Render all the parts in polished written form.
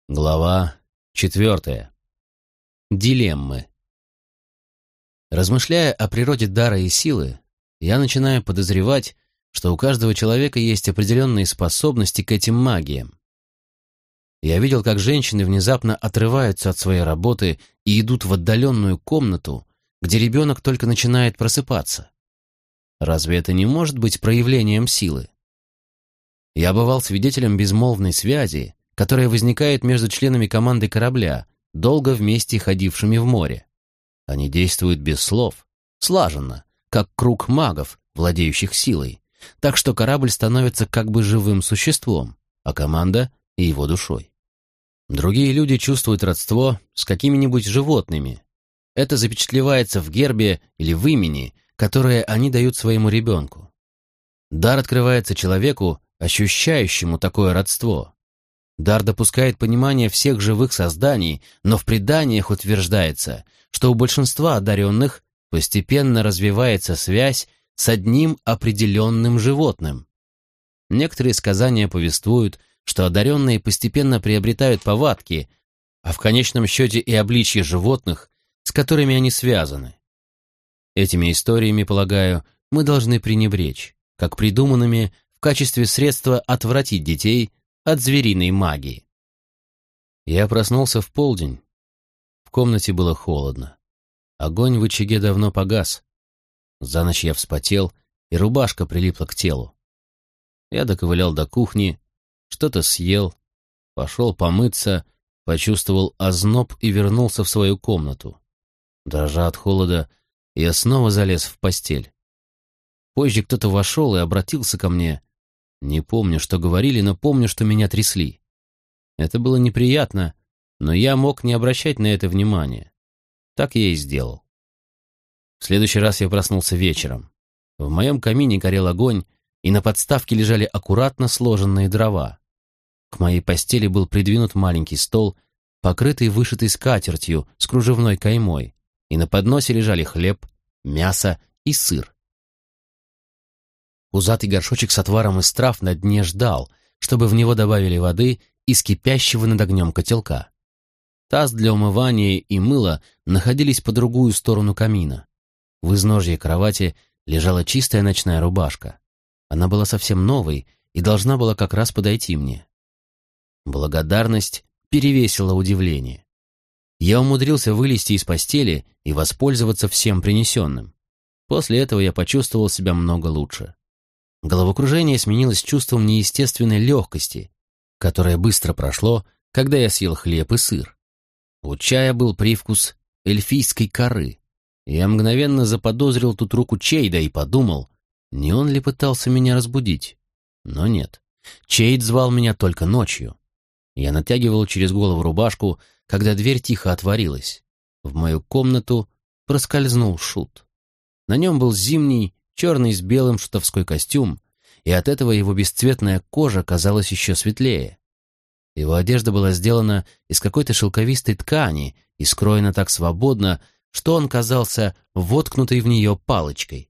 Глава 4. Дилеммы. Размышляя о природе дара и силы, я начинаю подозревать, что у каждого человека есть определенные способности к этим магиям. Я видел, как женщины внезапно отрываются от своей работы и идут в отдаленную комнату, где ребенок только начинает просыпаться. Разве это не может быть проявлением силы? Я бывал свидетелем безмолвной связи, которая возникает между членами команды корабля, долго вместе ходившими в море. Они действуют без слов, слаженно, как круг магов, владеющих силой, так что корабль становится как бы живым существом, а команда — и его душой. Другие люди чувствуют родство с какими-нибудь животными. Это запечатлевается в гербе или в имени, которое они дают своему ребенку. Дар открывается человеку, ощущающему такое родство. Дар допускает понимание всех живых созданий, но в преданиях утверждается, что у большинства одаренных постепенно развивается связь с одним определенным животным. Некоторые сказания повествуют, что одаренные постепенно приобретают повадки, а в конечном счете и обличье животных, с которыми они связаны. Этими историями, полагаю, мы должны пренебречь, как придуманными в качестве средства отвратить детей от звериной магии. Я проснулся в полдень. В комнате было холодно. Огонь в очаге давно погас. За ночь я вспотел, и рубашка прилипла к телу. Я доковылял до кухни, что-то съел, пошел помыться, почувствовал озноб и вернулся в свою комнату. Дрожа от холода, я снова залез в постель. Позже кто-то вошел и обратился ко мне. Не помню, что говорили, но помню, что меня трясли. Это было неприятно, но я мог не обращать на это внимания. Так я и сделал. В следующий раз я проснулся вечером. В моем камине горел огонь, и на подставке лежали аккуратно сложенные дрова. К моей постели был придвинут маленький стол, покрытый вышитой скатертью с кружевной каймой, и на подносе лежали хлеб, мясо и сыр. Пузатый горшочек с отваром из трав на дне ждал, чтобы в него добавили воды из кипящего над огнем котелка. Таз для умывания и мыла находились по другую сторону камина. В изножье кровати лежала чистая ночная рубашка. Она была совсем новой и должна была как раз подойти мне. Благодарность перевесила удивление. Я умудрился вылезти из постели и воспользоваться всем принесенным. После этого я почувствовал себя много лучше. Головокружение сменилось чувством неестественной легкости, которое быстро прошло, когда я съел хлеб и сыр. У чая был привкус эльфийской коры. Я мгновенно заподозрил тут руку Чейда и подумал, не он ли пытался меня разбудить. Но нет, Чейд звал меня только ночью. Я натягивал через голову рубашку, когда дверь тихо отворилась. В мою комнату проскользнул Шут. На нем был зимний, черный с белым шутовской костюм, и от этого его бесцветная кожа казалась еще светлее. Его одежда была сделана из какой-то шелковистой ткани и скроена так свободно, что он казался воткнутой в нее палочкой.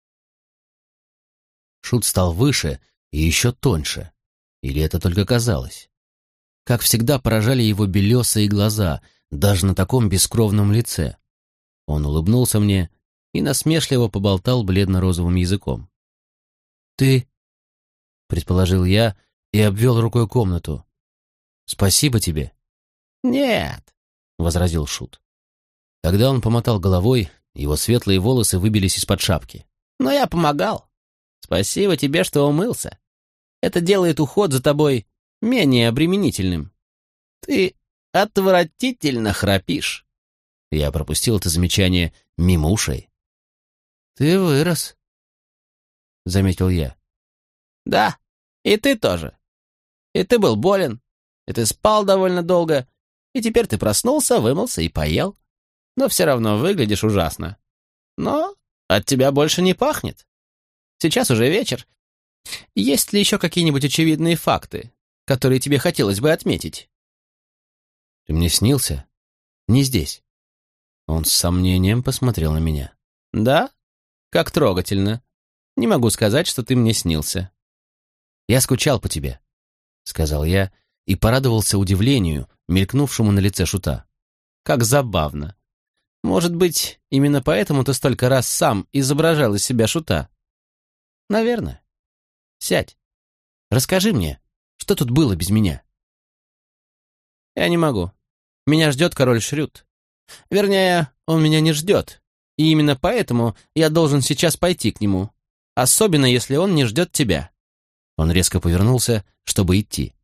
Шут стал выше и еще тоньше. Или это только казалось? Как всегда, поражали его белесые глаза, даже на таком бескровном лице. Он улыбнулся мне и насмешливо поболтал бледно-розовым языком. «Ты?» — предположил я и обвел рукой комнату. «Спасибо тебе». «Нет», — возразил Шут. Тогда он помотал головой, его светлые волосы выбились из-под шапки. «но я помогал. Спасибо тебе, что умылся. Это делает уход за тобой менее обременительным. Ты отвратительно храпишь». Я пропустил это замечание мимо ушей. «Ты вырос», — заметил я. «Да, и ты тоже. И ты был болен, и ты спал довольно долго, и теперь ты проснулся, вымылся и поел. Но все равно выглядишь ужасно. Но от тебя больше не пахнет. Сейчас уже вечер. Есть ли еще какие-нибудь очевидные факты, которые тебе хотелось бы отметить?» «Ты мне снился? Не здесь». Он с сомнением посмотрел на меня. «Да? Как трогательно. Не могу сказать, что ты мне снился». «Я скучал по тебе», — сказал я и порадовался удивлению, мелькнувшему на лице Шута. Как забавно. Может быть, именно поэтому ты столько раз сам изображал из себя Шута? Наверное. Сядь. Расскажи мне, что тут было без меня? Я не могу. Меня ждет король Шрюд. Вернее, он меня не ждет. И именно поэтому я должен сейчас пойти к нему. Особенно, если он не ждет тебя. Он резко повернулся, чтобы идти.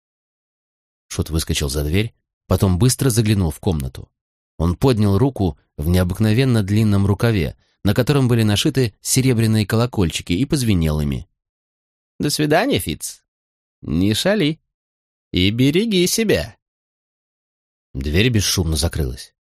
Шут выскочил за дверь, потом быстро заглянул в комнату. Он поднял руку в необыкновенно длинном рукаве, на котором были нашиты серебряные колокольчики, и позвенел ими. «До свидания, Фитц. Не шали. И береги себя». Дверь бесшумно закрылась.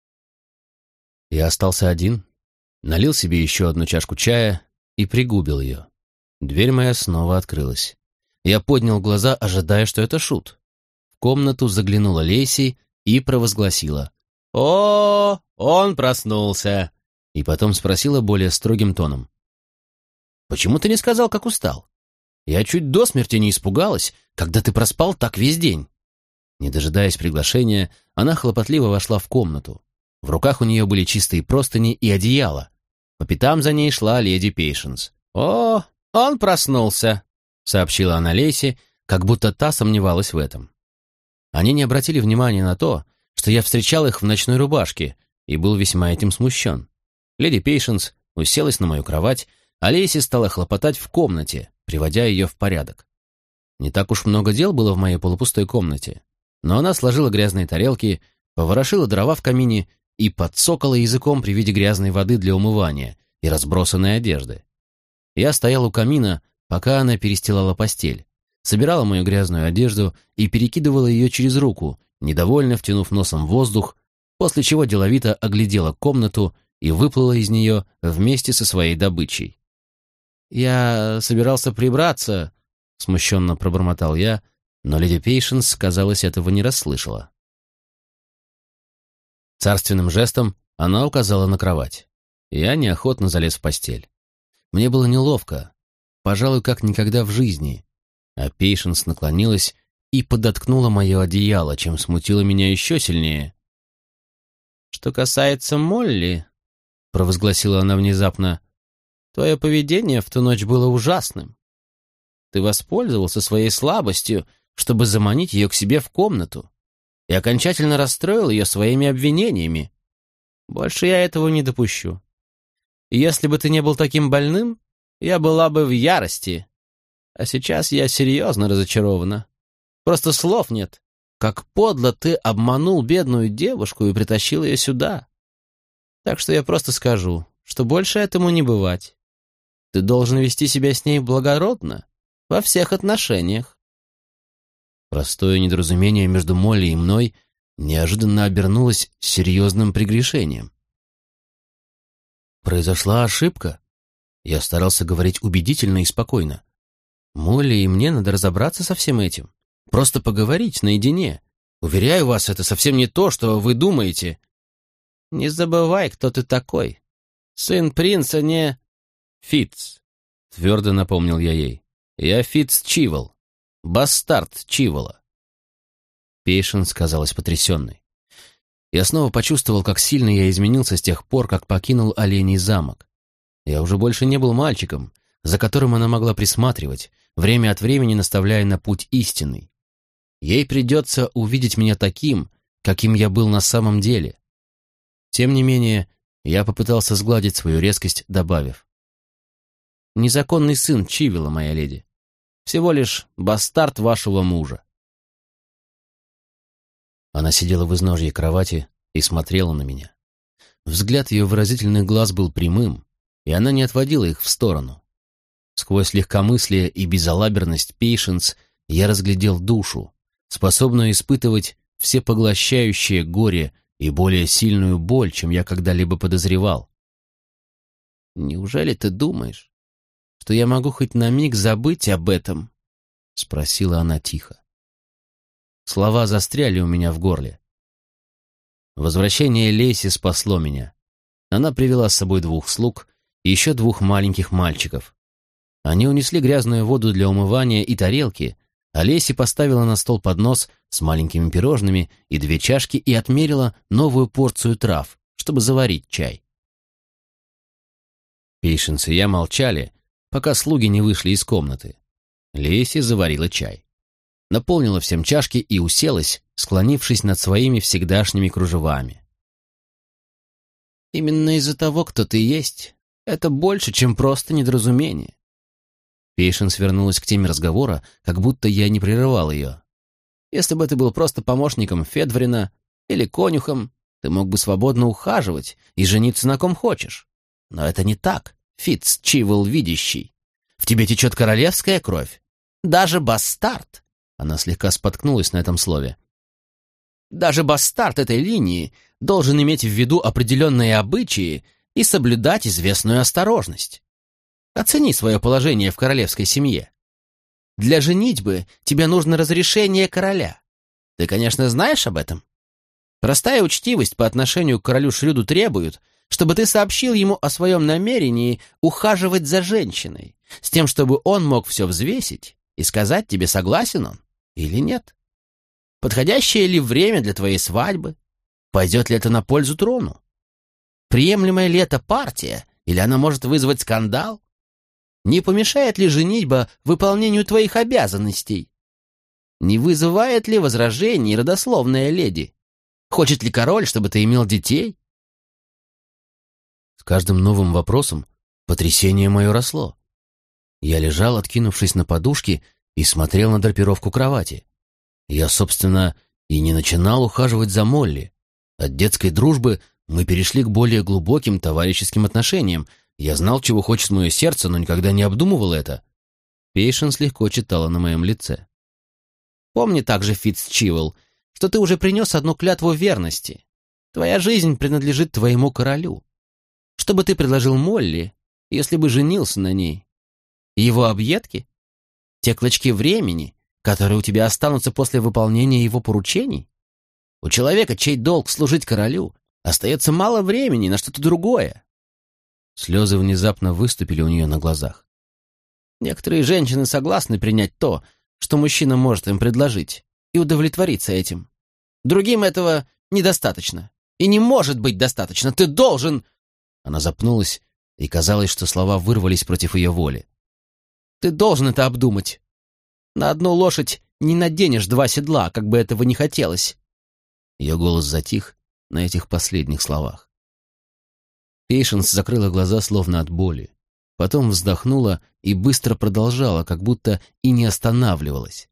Я остался один, налил себе еще одну чашку чая и пригубил ее. Дверь моя снова открылась. Я поднял глаза, ожидая, что это Шут. В комнату заглянула Лейси и провозгласила: «О, он проснулся!» И потом спросила более строгим тоном: «Почему ты не сказал, как устал? Я чуть до смерти не испугалась, когда ты проспал так весь день». Не дожидаясь приглашения, она хлопотливо вошла в комнату. В руках у нее были чистые простыни и одеяло. По пятам за ней шла леди Пейшенс. «О, он проснулся», — сообщила она Лейси, как будто та сомневалась в этом. Они не обратили внимания на то, что я встречал их в ночной рубашке и был весьма этим смущен. Леди Пейшенс уселась на мою кровать, а Лейси стала хлопотать в комнате, приводя ее в порядок. Не так уж много дел было в моей полупустой комнате, но она сложила грязные тарелки, поворошила дрова в камине и подсокала языком при виде грязной воды для умывания и разбросанной одежды. Я стоял у камина, пока она перестилала постель, собирала мою грязную одежду и перекидывала ее через руку, недовольно втянув носом воздух, после чего деловито оглядела комнату и выплыла из нее вместе со своей добычей. «Я собирался прибраться», — смущенно пробормотал я, но леди Пейшенс, казалось, этого не расслышала. Царственным жестом она указала на кровать. Я неохотно залез в постель. Мне было неловко, пожалуй, как никогда в жизни, а Пейшенс наклонилась и подоткнула мое одеяло, чем смутило меня еще сильнее. «Что касается Молли», — провозгласила она внезапно, — «твое поведение в ту ночь было ужасным. Ты воспользовался своей слабостью, чтобы заманить ее к себе в комнату, и окончательно расстроил ее своими обвинениями. Больше я этого не допущу. И если бы ты не был таким больным, я была бы в ярости. А сейчас я серьезно разочарована. Просто слов нет. Как подло ты обманул бедную девушку и притащил ее сюда. Так что я просто скажу, что больше этому не бывать. Ты должен вести себя с ней благородно во всех отношениях». Простое недоразумение между Молли и мной неожиданно обернулось серьезным прегрешением. Произошла ошибка. Я старался говорить убедительно и спокойно. Молли и мне надо разобраться со всем этим. Просто поговорить наедине. Уверяю вас, это совсем не то, что вы думаете. «Не забывай, кто ты такой. Сын принца не...» «Фитц», — твердо напомнил я ей. «Я Фитц Чивол, бастард Чивола». Пейшенс казалась потрясенной. Я снова почувствовал, как сильно я изменился с тех пор, как покинул Оленей замок. Я уже больше не был мальчиком, за которым она могла присматривать, время от времени наставляя на путь истинный. Ей придется увидеть меня таким, каким я был на самом деле. Тем не менее, я попытался сгладить свою резкость, добавив: «Незаконный сын Чивола, моя леди. Всего лишь бастард вашего мужа». Она сидела в изножье кровати и смотрела на меня. Взгляд ее выразительных глаз был прямым, и она не отводила их в сторону. Сквозь легкомыслие и безалаберность Пейшенс я разглядел душу, способную испытывать всепоглощающее горе и более сильную боль, чем я когда-либо подозревал. «Неужели ты думаешь, что я могу хоть на миг забыть об этом?» — спросила она тихо. Слова застряли у меня в горле. Возвращение Лейси спасло меня. Она привела с собой 2 слуг и еще 2 маленьких мальчиков. Они унесли грязную воду для умывания и тарелки, Олеся поставила на стол поднос с маленькими пирожными и 2 чашки и отмерила новую порцию трав, чтобы заварить чай. Пейшенс и я молчали, пока слуги не вышли из комнаты. Леся заварила чай, наполнила всем чашки и уселась, склонившись над своими всегдашними кружевами. «Именно из-за того, кто ты есть, это больше, чем просто недоразумение». Пейшенс вернулась к теме разговора, как будто я не прерывал ее. «Если бы ты был просто помощником Федврина или конюхом, ты мог бы свободно ухаживать и жениться на ком хочешь. Но это не так, Фитцчивл видящий. В тебе течет королевская кровь. Даже бастард». Она слегка споткнулась на этом слове. «Даже бастард этой линии должен иметь в виду определенные обычаи и соблюдать известную осторожность. Оцени свое положение в королевской семье. Для женитьбы тебе нужно разрешение короля. Ты, конечно, знаешь об этом. Простая учтивость по отношению к королю Шрюду требует, чтобы ты сообщил ему о своем намерении ухаживать за женщиной, с тем, чтобы он мог все взвесить и сказать тебе, согласен он или нет. Подходящее ли время для твоей свадьбы? Пойдет ли это на пользу трону? Приемлемая ли это партия, или она может вызвать скандал? Не помешает ли женитьба выполнению твоих обязанностей? Не вызывает ли возражений родословная леди? Хочет ли король, чтобы ты имел детей? С каждым новым вопросом потрясение мое росло. Я лежал, откинувшись на подушки, и смотрел на драпировку кровати. Я, собственно, и не начинал ухаживать за Молли. От детской дружбы мы перешли к более глубоким товарищеским отношениям. Я знал, чего хочет мое сердце, но никогда не обдумывал это. Пейшенс легко читала на моем лице. «Помни также, Фитцчивл, что ты уже принес одну клятву верности. Твоя жизнь принадлежит твоему королю. Что бы ты предложил Молли, если бы женился на ней? Его объедки? Те клочки времени, которые у тебя останутся после выполнения его поручений? У человека, чей долг служить королю, остается мало времени на что-то другое». Слезы внезапно выступили у нее на глазах. Некоторые женщины согласны принять то, что мужчина может им предложить, и удовлетвориться этим. Другим этого недостаточно. И не может быть достаточно. Ты должен... Она запнулась, и казалось, что слова вырвались против ее воли. Ты должен это обдумать. На одну лошадь не наденешь 2 седла, как бы этого ни хотелось. Ее голос затих на этих последних словах. Пейшенс закрыла глаза, словно от боли. Потом вздохнула и быстро продолжала, как будто и не останавливалась.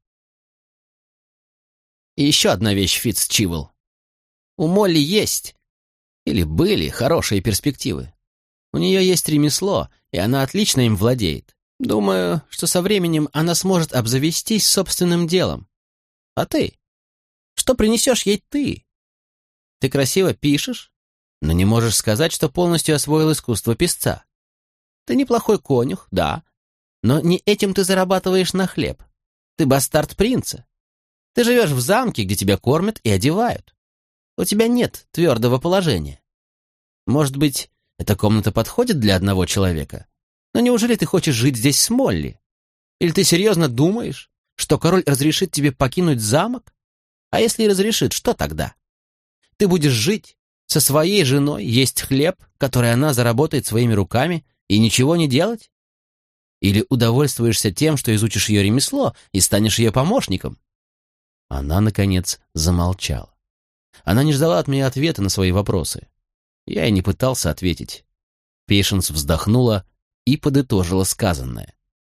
И еще одна вещь, Фитцчивл. У Молли есть, или были, хорошие перспективы. У нее есть ремесло, и она отлично им владеет. Думаю, что со временем она сможет обзавестись собственным делом. А ты? Что принесешь ей ты? Ты красиво пишешь, но не можешь сказать, что полностью освоил искусство писца. Ты неплохой конюх, да, но не этим ты зарабатываешь на хлеб. Ты бастард принца. Ты живешь в замке, где тебя кормят и одевают. У тебя нет твердого положения. Может быть, эта комната подходит для одного человека? Но неужели ты хочешь жить здесь с Молли? Или ты серьезно думаешь, что король разрешит тебе покинуть замок? А если и разрешит, что тогда? Ты будешь жить со своей женой, есть хлеб, который она заработает своими руками, и ничего не делать? Или удовольствуешься тем, что изучишь ее ремесло и станешь ее помощником?» Она, наконец, замолчала. Она не ждала от меня ответа на свои вопросы. Я и не пытался ответить. Пейшенс вздохнула и подытожила сказанное.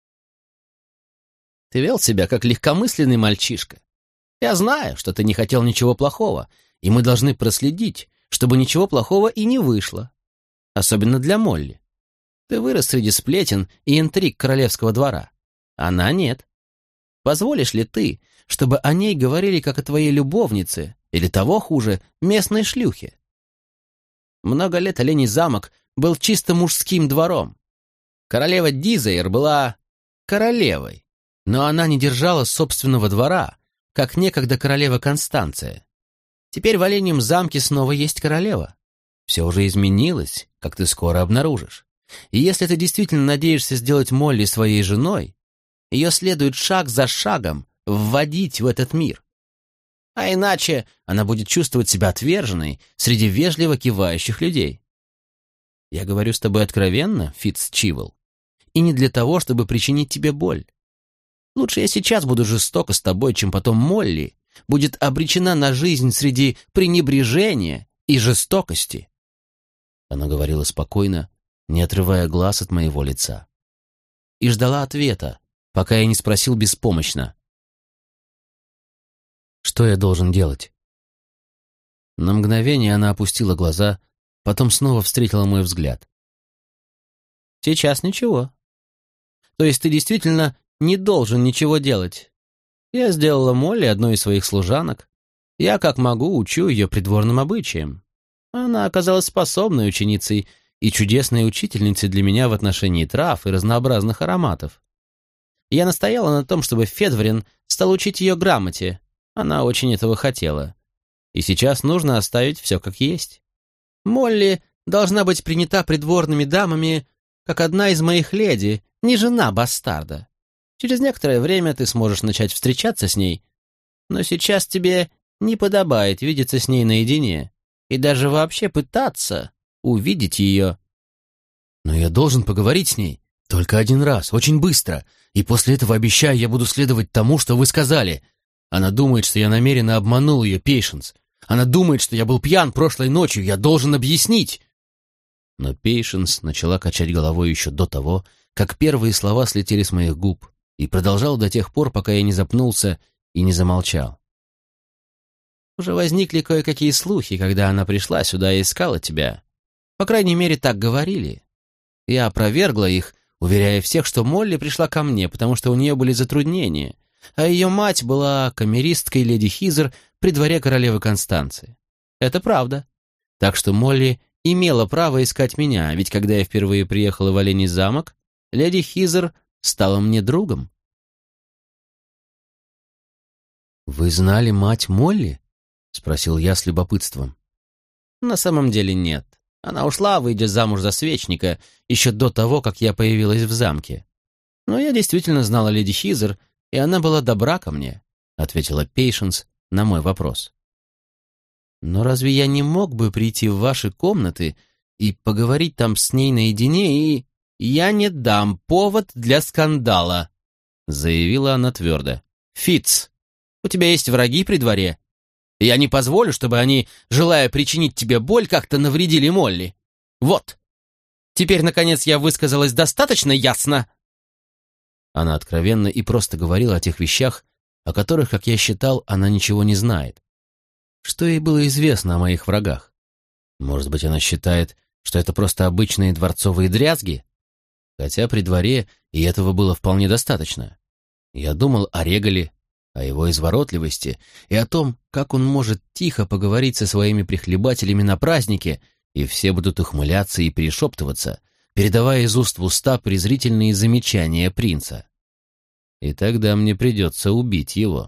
«Ты вел себя как легкомысленный мальчишка. Я знаю, что ты не хотел ничего плохого, и мы должны проследить, чтобы ничего плохого и не вышло. Особенно для Молли. Ты вырос среди сплетен и интриг королевского двора. Она нет. Позволишь ли ты, чтобы о ней говорили как о твоей любовнице, или того хуже, местной шлюхе? Много лет Оленей замок был чисто мужским двором. Королева Дизейр была королевой, но она не держала собственного двора, как некогда королева Констанция. Теперь в Оленьем замке снова есть королева. Все уже изменилось, как ты скоро обнаружишь. И если ты действительно надеешься сделать Молли своей женой, ее следует шаг за шагом вводить в этот мир. А иначе она будет чувствовать себя отверженной среди вежливо кивающих людей. Я говорю с тобой откровенно, Фитцчивл, и не для того, чтобы причинить тебе боль. Лучше я сейчас буду жестока с тобой, чем потом Молли будет обречена на жизнь среди пренебрежения и жестокости. Она говорила спокойно, не отрывая глаз от моего лица. И ждала ответа, пока я не спросил беспомощно. Что я должен делать? На мгновение она опустила глаза, потом снова встретила мой взгляд. Сейчас ничего. То есть ты действительно не должен ничего делать. Я сделала Молли одной из своих служанок. Я, как могу, учу ее придворным обычаям. Она оказалась способной ученицей и чудесной учительницей для меня в отношении трав и разнообразных ароматов. Я настояла на том, чтобы Федврин стал учить ее грамоте. Она очень этого хотела. И сейчас нужно оставить все как есть. Молли должна быть принята придворными дамами, как одна из моих леди, не жена бастарда. Через некоторое время ты сможешь начать встречаться с ней, но сейчас тебе не подобает видеться с ней наедине и даже вообще пытаться увидеть ее. Но я должен поговорить с ней только один раз, очень быстро, и после этого, обещаю, я буду следовать тому, что вы сказали. Она думает, что я намеренно обманул ее, Пейшенс. Она думает, что я был пьян прошлой ночью, я должен объяснить. Но Пейшенс начала качать головой еще до того, как первые слова слетели с моих губ, и продолжал до тех пор, пока я не запнулся и не замолчал. Уже возникли кое-какие слухи, когда она пришла сюда и искала тебя. По крайней мере, так говорили. Я опровергла их, уверяя всех, что Молли пришла ко мне, потому что у нее были затруднения, а ее мать была камеристкой леди Хизер при дворе королевы Констанции. Это правда. Так что Молли имела право искать меня, ведь когда я впервые приехала в Оленей замок, леди Хизер стала мне другом. «Вы знали мать Молли?» — спросил я с любопытством. «На самом деле нет. Она ушла, выйдя замуж за свечника, еще до того, как я появилась в замке. Но я действительно знала леди Хизер, и она была добра ко мне», — ответила Пейшенс на мой вопрос. «Но разве я не мог бы прийти в ваши комнаты и поговорить там с ней наедине и...» «Я не дам повод для скандала», — заявила она твердо. «Фитц, у тебя есть враги при дворе. Я не позволю, чтобы они, желая причинить тебе боль, как-то навредили Молли. Вот. Теперь, наконец, я высказалась достаточно ясно». Она откровенно и просто говорила о тех вещах, о которых, как я считал, она ничего не знает. Что ей было известно о моих врагах? Может быть, она считает, что это просто обычные дворцовые дрязги? Хотя при дворе и этого было вполне достаточно. Я думал о Регале, о его изворотливости и о том, как он может тихо поговорить со своими прихлебателями на празднике, и все будут ухмыляться и перешептываться, передавая из уст в уста презрительные замечания принца. И тогда мне придется убить его.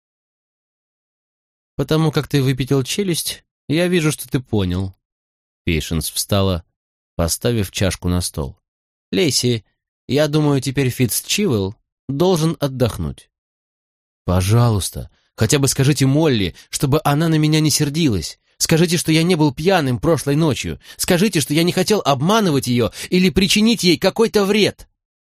«Потому как ты выпятил челюсть, я вижу, что ты понял». Пейшенс встала, поставив чашку на стол. «Лейси, я думаю, теперь Фитцчивл должен отдохнуть». «Пожалуйста, хотя бы скажите Молли, чтобы она на меня не сердилась. Скажите, что я не был пьяным прошлой ночью. Скажите, что я не хотел обманывать ее или причинить ей какой-то вред».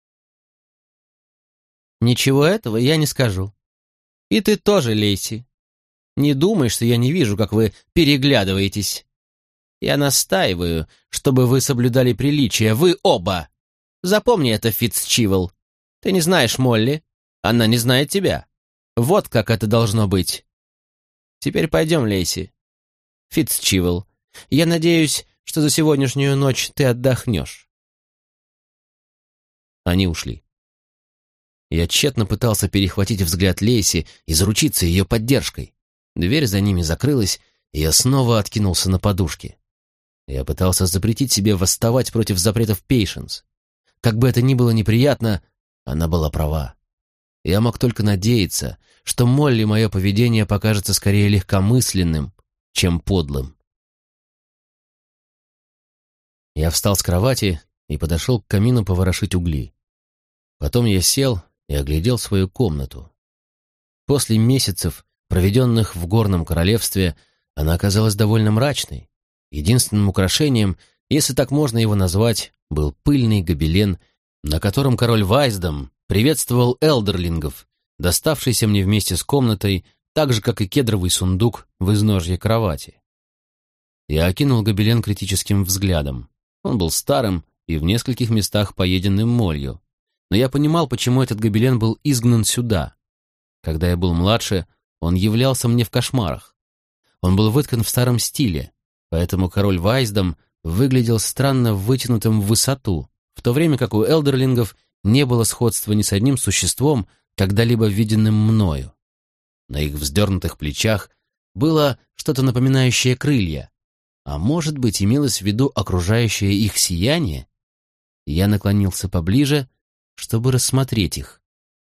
«Ничего этого я не скажу. И ты тоже, Лейси. Не думай, что я не вижу, как вы переглядываетесь. Я настаиваю, чтобы вы соблюдали приличия, вы оба. Запомни это, Фитцчивл. Ты не знаешь Молли, она не знает тебя. Вот как это должно быть. Теперь пойдем, Лейси. Фитцчивл, я надеюсь, что за сегодняшнюю ночь ты отдохнешь». Они ушли. Я тщетно пытался перехватить взгляд Лейси и заручиться ее поддержкой. Дверь за ними закрылась, и я снова откинулся на подушке. Я пытался запретить себе восставать против запретов Пейшенс. Как бы это ни было неприятно, она была права. Я мог только надеяться, что Молли мое поведение покажется скорее легкомысленным, чем подлым. Я встал с кровати и подошел к камину поворошить угли. Потом я сел и оглядел свою комнату. После месяцев, проведенных в горном королевстве, она оказалась довольно мрачной. Единственным украшением, если так можно его назвать, был пыльный гобелен, на котором король Вайсдом приветствовал элдерлингов, доставшийся мне вместе с комнатой, так же, как и кедровый сундук в изножье кровати. Я окинул гобелен критическим взглядом. Он был старым и в нескольких местах поеденным молью. Но я понимал, почему этот гобелен был изгнан сюда. Когда я был младше, он являлся мне в кошмарах. Он был выткан в старом стиле, поэтому король Вайсдом выглядел странно вытянутым в высоту, в то время как у элдерлингов не было сходства ни с одним существом, когда-либо виденным мною. На их вздернутых плечах было что-то напоминающее крылья, а может быть, имелось в виду окружающее их сияние? Я наклонился поближе, чтобы рассмотреть их.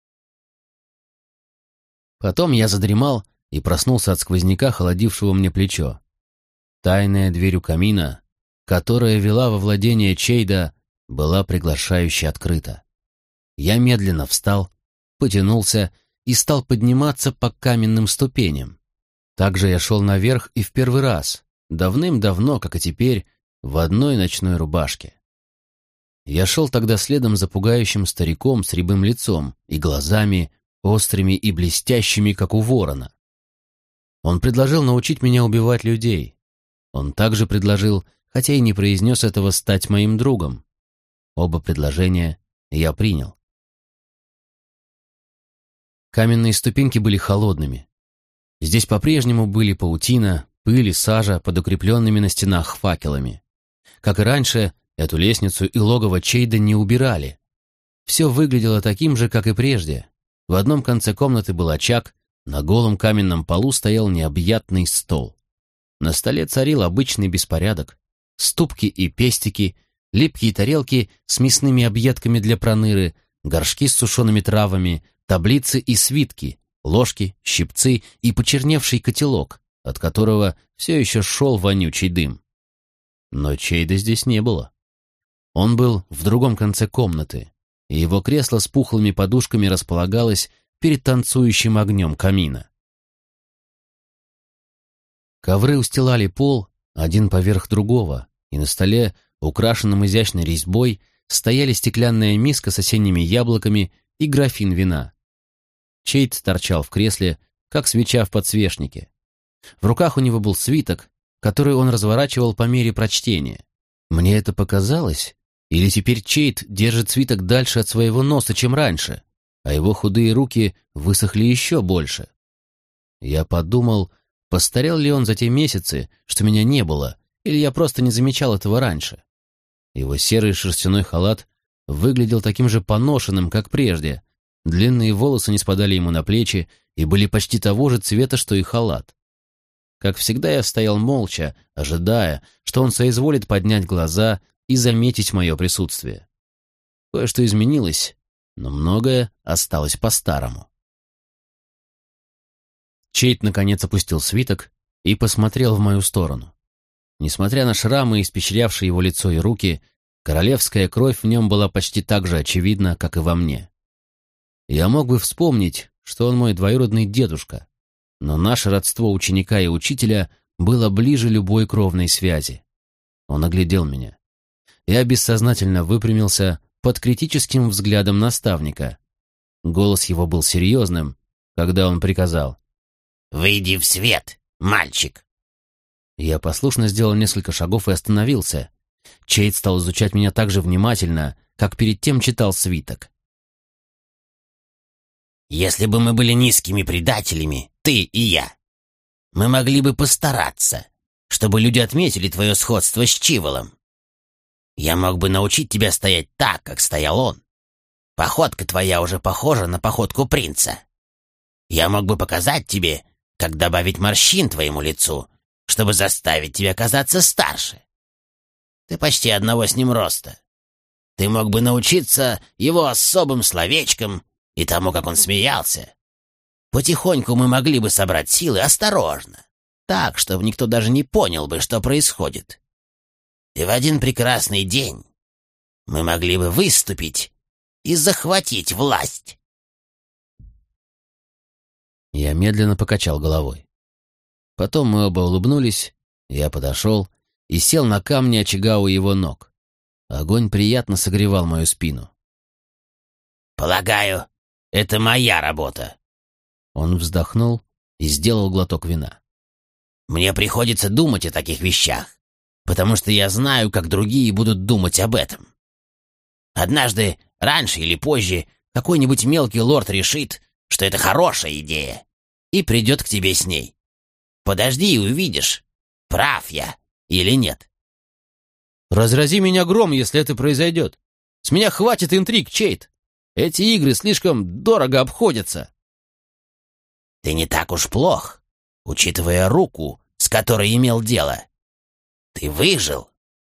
Потом я задремал и проснулся от сквозняка, холодившего мне плечо. Тайная дверь у камина, которая вела во владение Чейда, была приглашающе открыта. Я медленно встал, потянулся и стал подниматься по каменным ступеням. Также я шел наверх и в первый раз, давным-давно, как и теперь, в одной ночной рубашке. Я шел тогда следом за пугающим стариком с рябым лицом и глазами, острыми и блестящими, как у ворона. Он предложил научить меня убивать людей. Он также предложил, хотя и не произнес этого, стать моим другом. Оба предложения я принял. Каменные ступеньки были холодными. Здесь по-прежнему были паутина, пыль и сажа под укрепленными на стенах факелами. Как и раньше, эту лестницу и логово Чейда не убирали. Все выглядело таким же, как и прежде. В одном конце комнаты был очаг, на голом каменном полу стоял необъятный стол. На столе царил обычный беспорядок. Ступки и пестики, липкие тарелки с мясными объедками для проныры, горшки с сушеными травами, таблицы и свитки, ложки, щипцы и почерневший котелок, от которого все еще шел вонючий дым. Но Чейда здесь не было. Он был в другом конце комнаты, и его кресло с пухлыми подушками располагалось перед танцующим огнем камина. Ковры устилали пол, один поверх другого, и на столе, украшенном изящной резьбой, стояли стеклянная миска с осенними яблоками и графин вина. Чейд торчал в кресле, как свеча в подсвечнике. В руках у него был свиток, который он разворачивал по мере прочтения. Мне это показалось, или теперь Чейд держит свиток дальше от своего носа, чем раньше, а его худые руки высохли еще больше. Я подумал, постарел ли он за те месяцы, что меня не было, или я просто не замечал этого раньше. Его серый шерстяной халат выглядел таким же поношенным, как прежде. Длинные волосы не спадали ему на плечи и были почти того же цвета, что и халат. Как всегда, я стоял молча, ожидая, что он соизволит поднять глаза и заметить мое присутствие. Кое-что изменилось, но многое осталось по-старому. Чейд наконец опустил свиток и посмотрел в мою сторону. Несмотря на шрамы, испещрявшие его лицо и руки, королевская кровь в нем была почти так же очевидна, как и во мне. Я мог бы вспомнить, что он мой двоюродный дедушка, но наше родство ученика и учителя было ближе любой кровной связи. Он оглядел меня. Я бессознательно выпрямился под критическим взглядом наставника. Голос его был серьезным, когда он приказал: «Выйди в свет, мальчик!» Я послушно сделал несколько шагов и остановился. Чейд стал изучать меня так же внимательно, как перед тем читал свиток. «Если бы мы были низкими предателями, ты и я, мы могли бы постараться, чтобы люди отметили твое сходство с Чиволом. Я мог бы научить тебя стоять так, как стоял он. Походка твоя уже похожа на походку принца. Я мог бы показать тебе, как добавить морщин твоему лицу, чтобы заставить тебя казаться старше. Ты почти одного с ним роста. Ты мог бы научиться его особым словечкам и тому, как он смеялся. Потихоньку мы могли бы собрать силы осторожно, так, чтобы никто даже не понял бы, что происходит. И в один прекрасный день мы могли бы выступить и захватить власть. Я медленно покачал головой. Потом мы оба улыбнулись, я подошел и сел на камни очага у его ног. Огонь приятно согревал мою спину. «Полагаю, это моя работа». Он вздохнул и сделал глоток вина. «Мне приходится думать о таких вещах, потому что я знаю, как другие будут думать об этом. Однажды, раньше или позже, какой-нибудь мелкий лорд решит, что это хорошая идея, и придет к тебе с ней. Подожди и увидишь, прав я или нет». «Разрази меня гром, если это произойдет. С меня хватит интриг, Чейд. Эти игры слишком дорого обходятся». «Ты не так уж плох, учитывая руку, с которой имел дело. Ты выжил».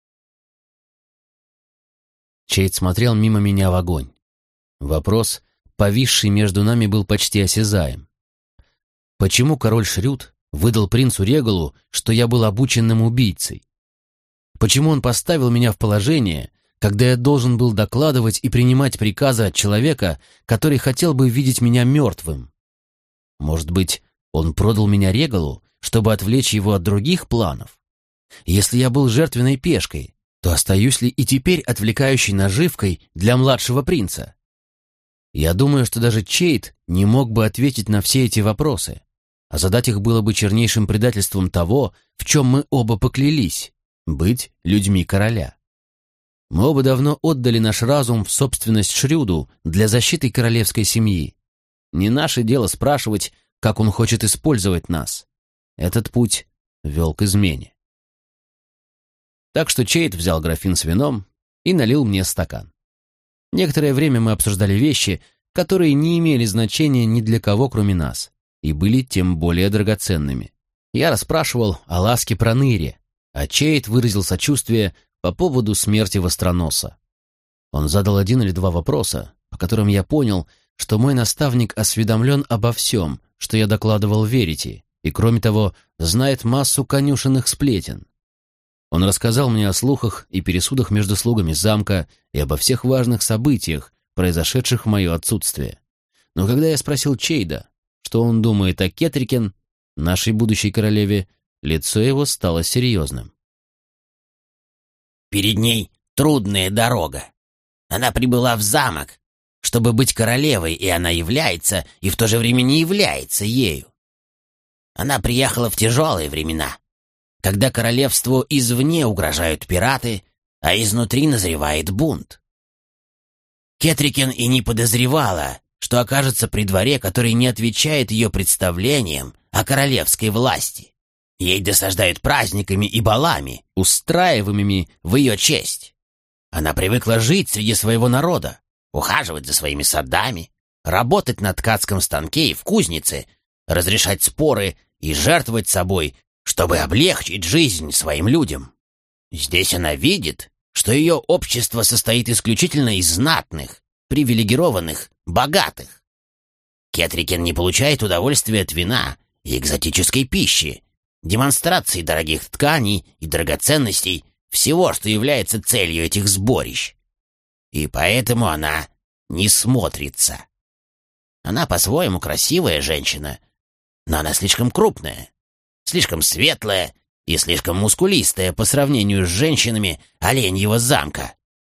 Чейд смотрел мимо меня в огонь. Вопрос, повисший между нами, был почти осязаем. Почему король Шрюд выдал принцу Регалу, что я был обученным убийцей? Почему он поставил меня в положение, когда я должен был докладывать и принимать приказы от человека, который хотел бы видеть меня мертвым? Может быть, он продал меня Регалу, чтобы отвлечь его от других планов? Если я был жертвенной пешкой, то остаюсь ли и теперь отвлекающей наживкой для младшего принца? Я думаю, что даже Чейд не мог бы ответить на все эти вопросы, а задать их было бы чернейшим предательством того, в чем мы оба поклялись — быть людьми короля. Мы оба давно отдали наш разум в собственность Шрюду для защиты королевской семьи. Не наше дело спрашивать, как он хочет использовать нас. Этот путь вел к измене. Так что Чейд взял графин с вином и налил мне стакан. Некоторое время мы обсуждали вещи, которые не имели значения ни для кого, кроме нас, и были тем более драгоценными. Я расспрашивал о ласке Проныре, а Чейд выразил сочувствие по поводу смерти Востроноса. Он задал 1 или 2 вопроса, по которым я понял, что мой наставник осведомлен обо всем, что я докладывал Верити, и, кроме того, знает массу конюшенных сплетен. Он рассказал мне о слухах и пересудах между слугами замка и обо всех важных событиях, произошедших в мое отсутствие. Но когда я спросил Чейда, что он думает о Кетрикен, нашей будущей королеве, лицо его стало серьезным. «Перед ней трудная дорога. Она прибыла в замок, чтобы быть королевой, и она является, и в то же время не является ею. Она приехала в тяжелые времена, когда королевству извне угрожают пираты, а изнутри назревает бунт. Кетрикен и не подозревала, что окажется при дворе, который не отвечает ее представлениям о королевской власти. Ей досаждают праздниками и балами, устраиваемыми в ее честь. Она привыкла жить среди своего народа, ухаживать за своими садами, работать на ткацком станке и в кузнице, разрешать споры и жертвовать собой, чтобы облегчить жизнь своим людям. Здесь она видит, что ее общество состоит исключительно из знатных, привилегированных, богатых. Кетрикен не получает удовольствия от вина и экзотической пищи, демонстрации дорогих тканей и драгоценностей, всего, что является целью этих сборищ. И поэтому она не смотрится. Она по-своему красивая женщина, но она слишком крупная, слишком светлая и слишком мускулистая по сравнению с женщинами Оленьего замка.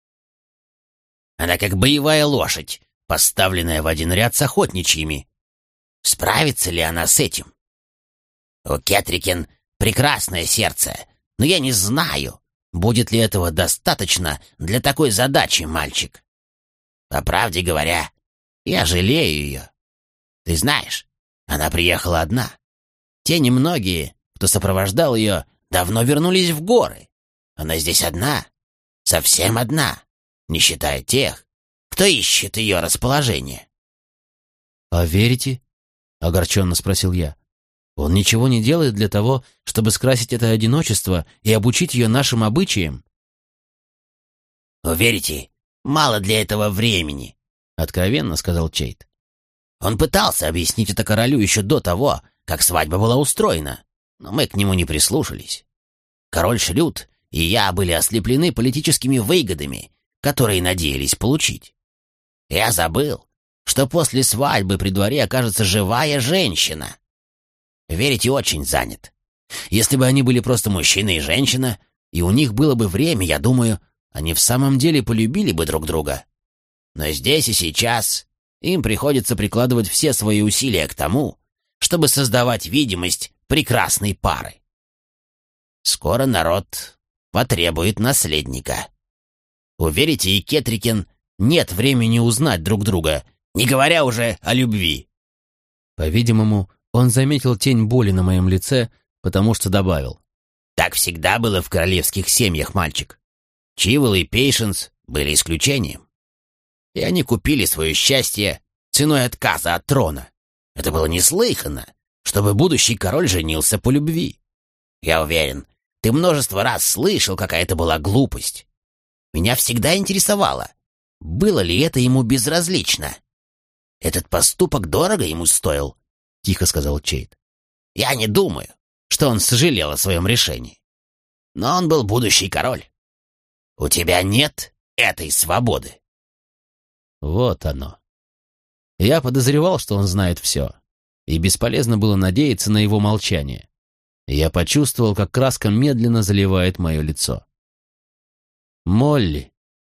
Она как боевая лошадь, поставленная в один ряд с охотничьими. Справится ли она с этим? У Кетрикен прекрасное сердце, но я не знаю, будет ли этого достаточно для такой задачи, мальчик. По правде говоря, я жалею ее. Ты знаешь, она приехала одна. Те немногие, кто сопровождал ее, давно вернулись в горы. Она здесь одна, совсем одна, не считая тех, кто ищет ее расположение. «А верите?» — огорченно спросил я. «Он ничего не делает для того, чтобы скрасить это одиночество и обучить ее нашим обычаям?» «Верите, мало для этого времени», — откровенно сказал Чейд. «Он пытался объяснить это королю еще до того, как свадьба была устроена, но мы к нему не прислушались. Король Шрюд и я были ослеплены политическими выгодами, которые надеялись получить. Я забыл, что после свадьбы при дворе окажется живая женщина. Верите, очень занят. Если бы они были просто мужчина и женщина, и у них было бы время, я думаю, они в самом деле полюбили бы друг друга. Но здесь и сейчас им приходится прикладывать все свои усилия к тому, чтобы создавать видимость прекрасной пары. Скоро народ потребует наследника. У Верити и Кетрикен нет времени узнать друг друга, не говоря уже о любви. По-видимому, он заметил тень боли на моем лице, потому что добавил. Так всегда было в королевских семьях, мальчик. Чивол и Пейшенс были исключением. И они купили свое счастье ценой отказа от трона. Это было неслыханно, чтобы будущий король женился по любви. Я уверен, ты множество раз слышал, какая это была глупость. Меня всегда интересовало, было ли это ему безразлично. «Этот поступок дорого ему стоил», — тихо сказал Чейд. «Я не думаю, что он сожалел о своем решении. Но он был будущий король. У тебя нет этой свободы». Вот оно. Я подозревал, что он знает все, и бесполезно было надеяться на его молчание. Я почувствовал, как краска медленно заливает мое лицо. «Молли!»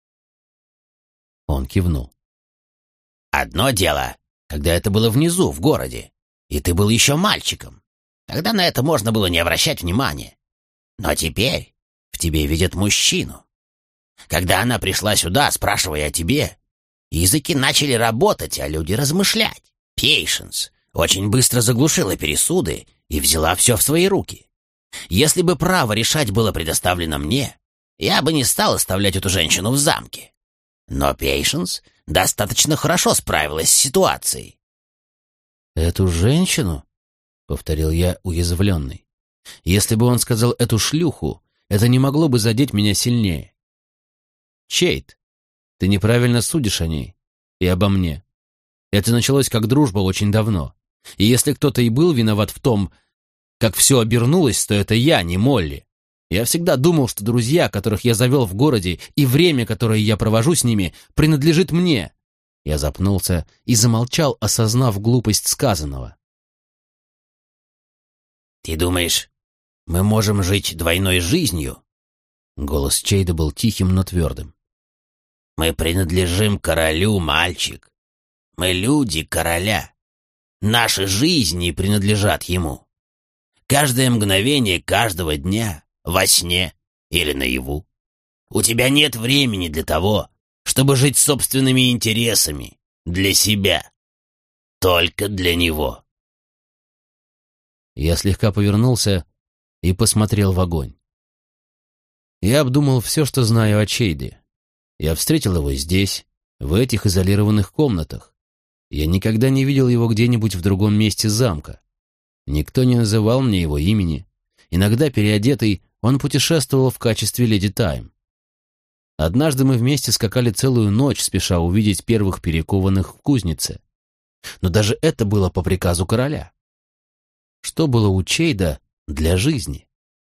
Он кивнул. «Одно дело, когда это было внизу, в городе, и ты был еще мальчиком. Тогда на это можно было не обращать внимания. Но теперь в тебе видят мужчину. Когда она пришла сюда, спрашивая о тебе, языки начали работать, а люди размышлять. Пейшенс очень быстро заглушила пересуды и взяла все в свои руки. Если бы право решать было предоставлено мне, я бы не стал оставлять эту женщину в замке. Но Пейшенс достаточно хорошо справилась с ситуацией». «Эту женщину?» — повторил я, уязвленный. «Если бы он сказал «эту шлюху», это не могло бы задеть меня сильнее. Чейд, ты неправильно судишь о ней и обо мне. Это началось как дружба очень давно. И если кто-то и был виноват в том, как все обернулось, то это я, не Молли. Я всегда думал, что друзья, которых я завел в городе, и время, которое я провожу с ними, принадлежит мне». Я запнулся и замолчал, осознав глупость сказанного. «Ты думаешь, мы можем жить двойной жизнью?» Голос Чейда был тихим, но твердым. «Мы принадлежим королю, мальчик. Мы люди короля. Наши жизни принадлежат ему. Каждое мгновение каждого дня, во сне или наяву. У тебя нет времени для того, чтобы жить собственными интересами, для себя. Только для него». Я слегка повернулся и посмотрел в огонь. Я обдумал все, что знаю о Чейде. Я встретил его здесь, в этих изолированных комнатах. Я никогда не видел его где-нибудь в другом месте замка. Никто не называл мне его имени. Иногда, переодетый, он путешествовал в качестве леди Тайм. Однажды мы вместе скакали целую ночь, спеша увидеть первых перекованных в кузнице. Но даже это было по приказу короля. Что было у Чейда для жизни?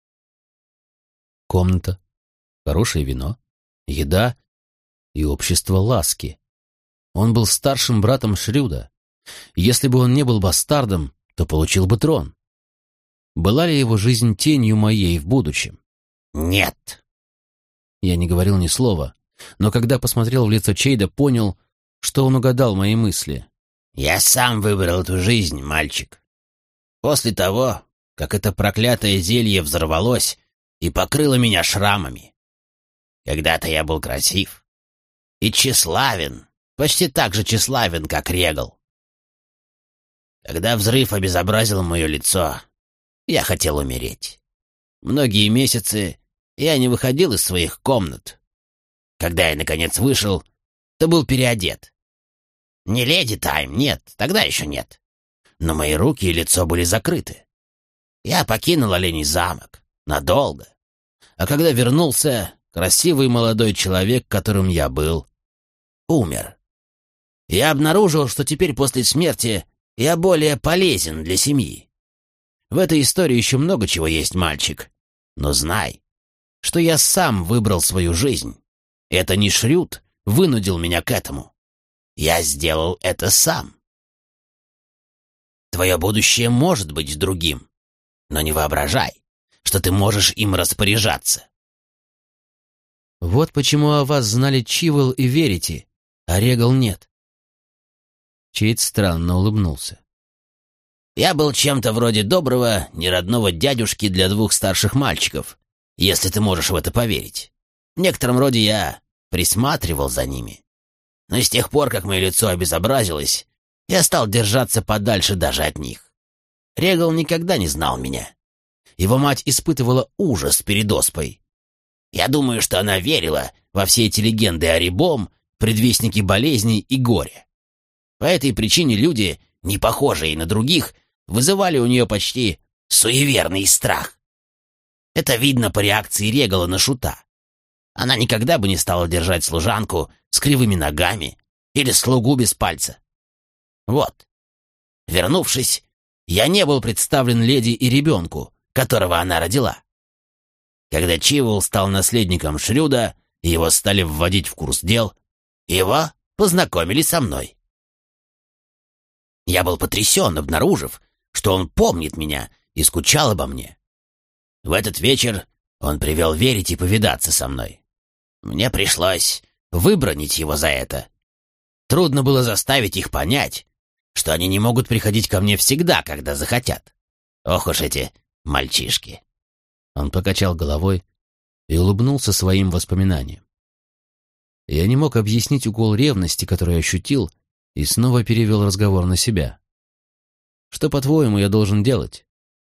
Комната, хорошее вино, еда и общество ласки. Он был старшим братом Шрюда. Если бы он не был бастардом, то получил бы трон. Была ли его жизнь тенью моей в будущем? «Нет». Я не говорил ни слова, но когда посмотрел в лицо Чейда, понял, что он угадал мои мысли. «Я сам выбрал эту жизнь, мальчик. После того, как это проклятое зелье взорвалось и покрыло меня шрамами. Когда-то я был красив и тщеславен, почти так же тщеславен, как Регал. Когда взрыв обезобразил мое лицо, я хотел умереть. Многие месяцы я не выходил из своих комнат. Когда я, наконец, вышел, то был переодет. Не леди Тайм, нет, тогда еще нет. Но мои руки и лицо были закрыты. Я покинул Оленей замок. Надолго. А когда вернулся, красивый молодой человек, которым я был, умер. Я обнаружил, что теперь после смерти я более полезен для семьи. В этой истории еще много чего есть, мальчик. Но знай, что я сам выбрал свою жизнь. Это не Шрюд вынудил меня к этому. я сделал это сам. Твое будущее может быть другим, но не воображай, что ты можешь им распоряжаться. Вот почему о вас знали Чивол и Верити, а Регал нет. Чейд странно улыбнулся. Я был чем-то вроде доброго, неродного дядюшки для 2 старших мальчиков, если ты можешь в это поверить. В некотором роде я присматривал за ними. Но с тех пор, как мое лицо обезобразилось, я стал держаться подальше даже от них. Регал никогда не знал меня. Его мать испытывала ужас перед оспой. Я думаю, что она верила во все эти легенды о Рибом, предвестники болезней и горя. По этой причине люди, не похожие на других, вызывали у нее почти суеверный страх. Это видно по реакции Регала на Шута. Она никогда бы не стала держать служанку с кривыми ногами или слугу без пальца. Вот. Вернувшись, я не был представлен леди и ребенку, которого она родила. Когда Чивол стал наследником Шрюда, и его стали вводить в курс дел, его познакомили со мной. Я был потрясен, обнаружив, что он помнит меня и скучал обо мне. В этот вечер он привел Верити повидаться со мной. Мне пришлось выбранить его за это. Трудно было заставить их понять, что они не могут приходить ко мне всегда, когда захотят. Ох уж эти мальчишки. Он покачал головой и улыбнулся своим воспоминаниям. Я не мог объяснить укол ревности, который ощутил, и снова перевел разговор на себя. «Что, по-твоему, я должен делать?»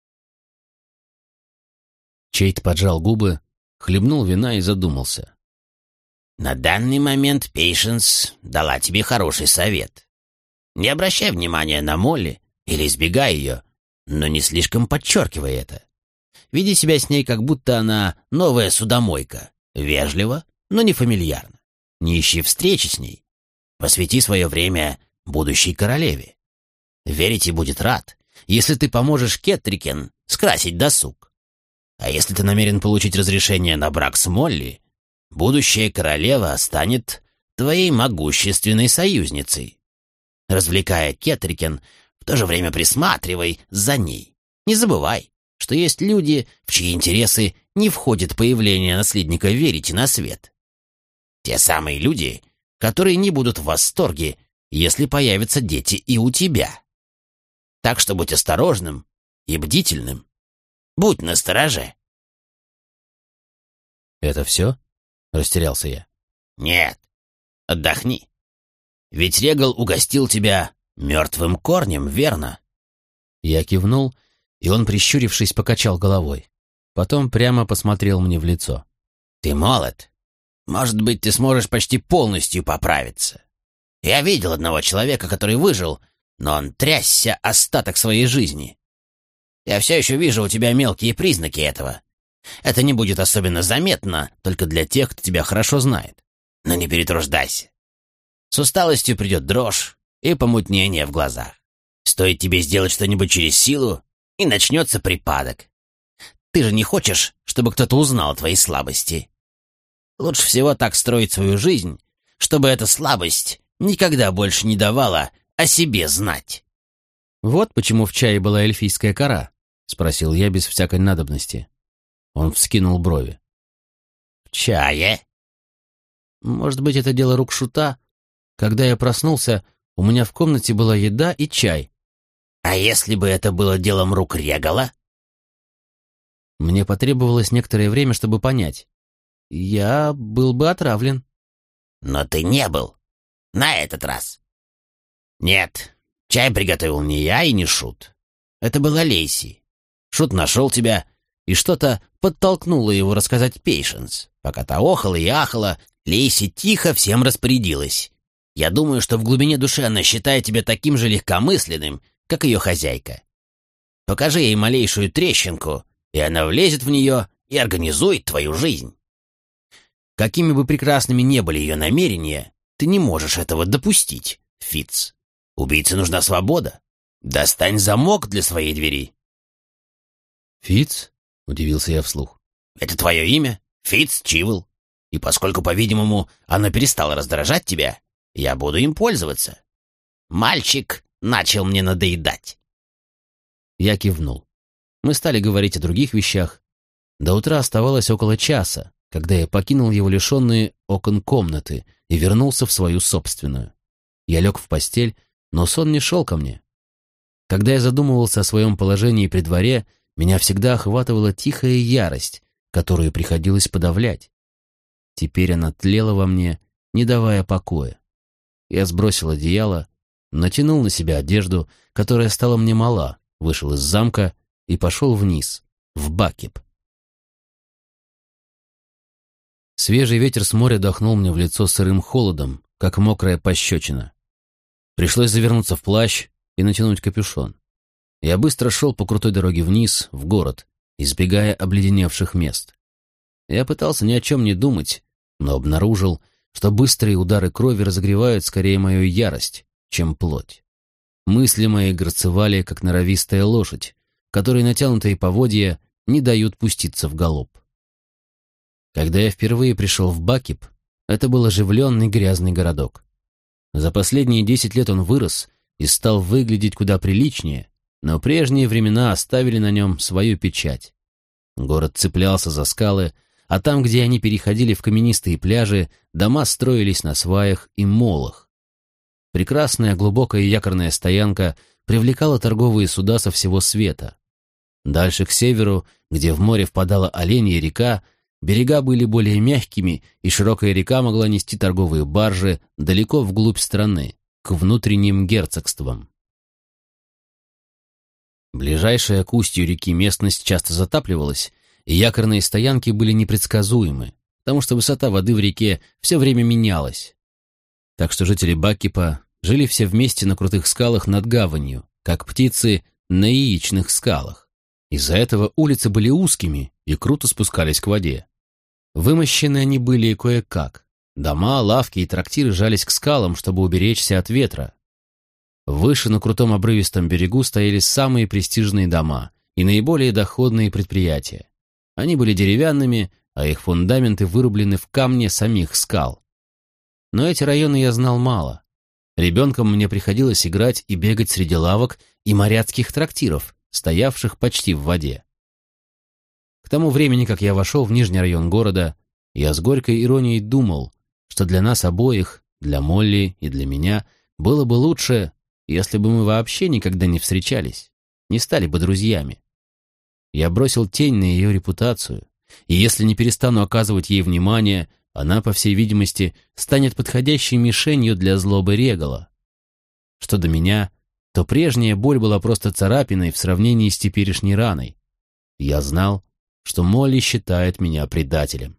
Чейд поджал губы, хлебнул вина и задумался. «На данный момент Пейшенс дала тебе хороший совет. Не обращай внимания на Молли или избегай ее, но не слишком подчеркивай это. Веди себя с ней, как будто она новая судомойка. Вежливо, но не фамильярно. Не ищи встречи с ней. Посвяти свое время будущей королеве. Верите будет рад, если ты поможешь Кетрикен скрасить досуг. А если ты намерен получить разрешение на брак с Молли, будущая королева станет твоей могущественной союзницей. Развлекая Кетрикен, в то же время присматривай за ней. Не забывай, что есть люди, в чьи интересы не входит появление наследника Верити на свет. Те самые люди, которые не будут в восторге, если появятся дети и у тебя. Так что будь осторожным и бдительным. Будь настороже. «Это все?» — растерялся я. Нет, отдохни. Ведь Регал угостил тебя мертвым корнем, верно? Я кивнул, и он, прищурившись, покачал головой. Потом прямо посмотрел мне в лицо. Ты молод. Может быть, ты сможешь почти полностью поправиться. Я видел одного человека, который выжил, но он трясся остаток своей жизни. Я все еще вижу у тебя мелкие признаки этого. Это не будет особенно заметно только для тех, кто тебя хорошо знает. Но не перетруждайся. С усталостью придет дрожь и помутнение в глазах. Стоит тебе сделать что-нибудь через силу, и начнется припадок. Ты же не хочешь, чтобы кто-то узнал твои слабости. Лучше всего так строить свою жизнь, чтобы эта слабость никогда больше не давала о себе знать. «Вот почему в чае была эльфийская кора?» — спросил я без всякой надобности. Он вскинул брови. «В чае?» «Может быть, это дело рук Шута? Когда я проснулся, у меня в комнате была еда и чай». «А если бы это было делом рук Регала?» Мне потребовалось некоторое время, чтобы понять. Я был бы отравлен. «Но ты не был. На этот раз». «Нет, чай приготовил не я и не Шут. Это была Лейси. Шут нашел тебя, и что-то подтолкнуло его рассказать Пейшенс. Пока та охала и ахала, Лейси тихо всем распорядилась. Я думаю, что в глубине души она считает тебя таким же легкомысленным, как ее хозяйка. Покажи ей малейшую трещинку, и она влезет в нее и организует твою жизнь. Какими бы прекрасными ни были ее намерения, ты не можешь этого допустить, Фитц. Убийце нужна свобода. Достань замок для своей двери». «Фитц?» — удивился я вслух. «Это твое имя? Фитц Чивол. И поскольку, по-видимому, оно перестало раздражать тебя, я буду им пользоваться. Мальчик начал мне надоедать. Я кивнул. Мы стали говорить о других вещах. До утра оставалось около часа, когда я покинул его лишенные окон комнаты и вернулся в свою собственную. Я лег в постель, но сон не шел ко мне. Когда я задумывался о своем положении при дворе, меня всегда охватывала тихая ярость, которую приходилось подавлять. Теперь она тлела во мне, не давая покоя. Я сбросил одеяло, натянул на себя одежду, которая стала мне мала, вышел из замка и пошел вниз, в Бакип. Свежий ветер с моря дохнул мне в лицо сырым холодом, как мокрая пощечина. Пришлось завернуться в плащ и натянуть капюшон. Я быстро шел по крутой дороге вниз, в город, избегая обледеневших мест. Я пытался ни о чем не думать, но обнаружил, что быстрые удары крови разогревают скорее мою ярость, чем плоть. Мысли мои грацевали, как норовистая лошадь, которой натянутые поводья не дают пуститься в галоп. Когда я впервые пришел в Бакип, это был оживленный грязный городок. За последние 10 лет он вырос и стал выглядеть куда приличнее, но прежние времена оставили на нем свою печать. Город цеплялся за скалы, а там, где они переходили в каменистые пляжи, дома строились на сваях и молах. Прекрасная глубокая якорная стоянка привлекала торговые суда со всего света. Дальше к северу, где в море впадала Оленья река, берега были более мягкими, и широкая река могла нести торговые баржи далеко вглубь страны, к внутренним герцогствам. Ближайшая к устью реки местность часто затапливалась, и якорные стоянки были непредсказуемы, потому что высота воды в реке все время менялась. Так что жители Бакипа жили все вместе на крутых скалах над гаванью, как птицы на яичных скалах. Из-за этого улицы были узкими и круто спускались к воде. Вымощены они были кое-как. Дома, лавки и трактиры жались к скалам, чтобы уберечься от ветра. Выше на крутом обрывистом берегу стояли самые престижные дома и наиболее доходные предприятия. Они были деревянными, а их фундаменты вырублены в камне самих скал. Но эти районы я знал мало. Ребенком мне приходилось играть и бегать среди лавок и моряцких трактиров, стоявших почти в воде. К тому времени, как я вошел в нижний район города, я с горькой иронией думал, что для нас обоих, для Молли и для меня, было бы лучше, если бы мы вообще никогда не встречались, не стали бы друзьями. Я бросил тень на ее репутацию, и если не перестану оказывать ей внимание, она, по всей видимости, станет подходящей мишенью для злобы Регала. Что до меня, то прежняя боль была просто царапиной в сравнении с теперешней раной. Я знал, что Молли считает меня предателем.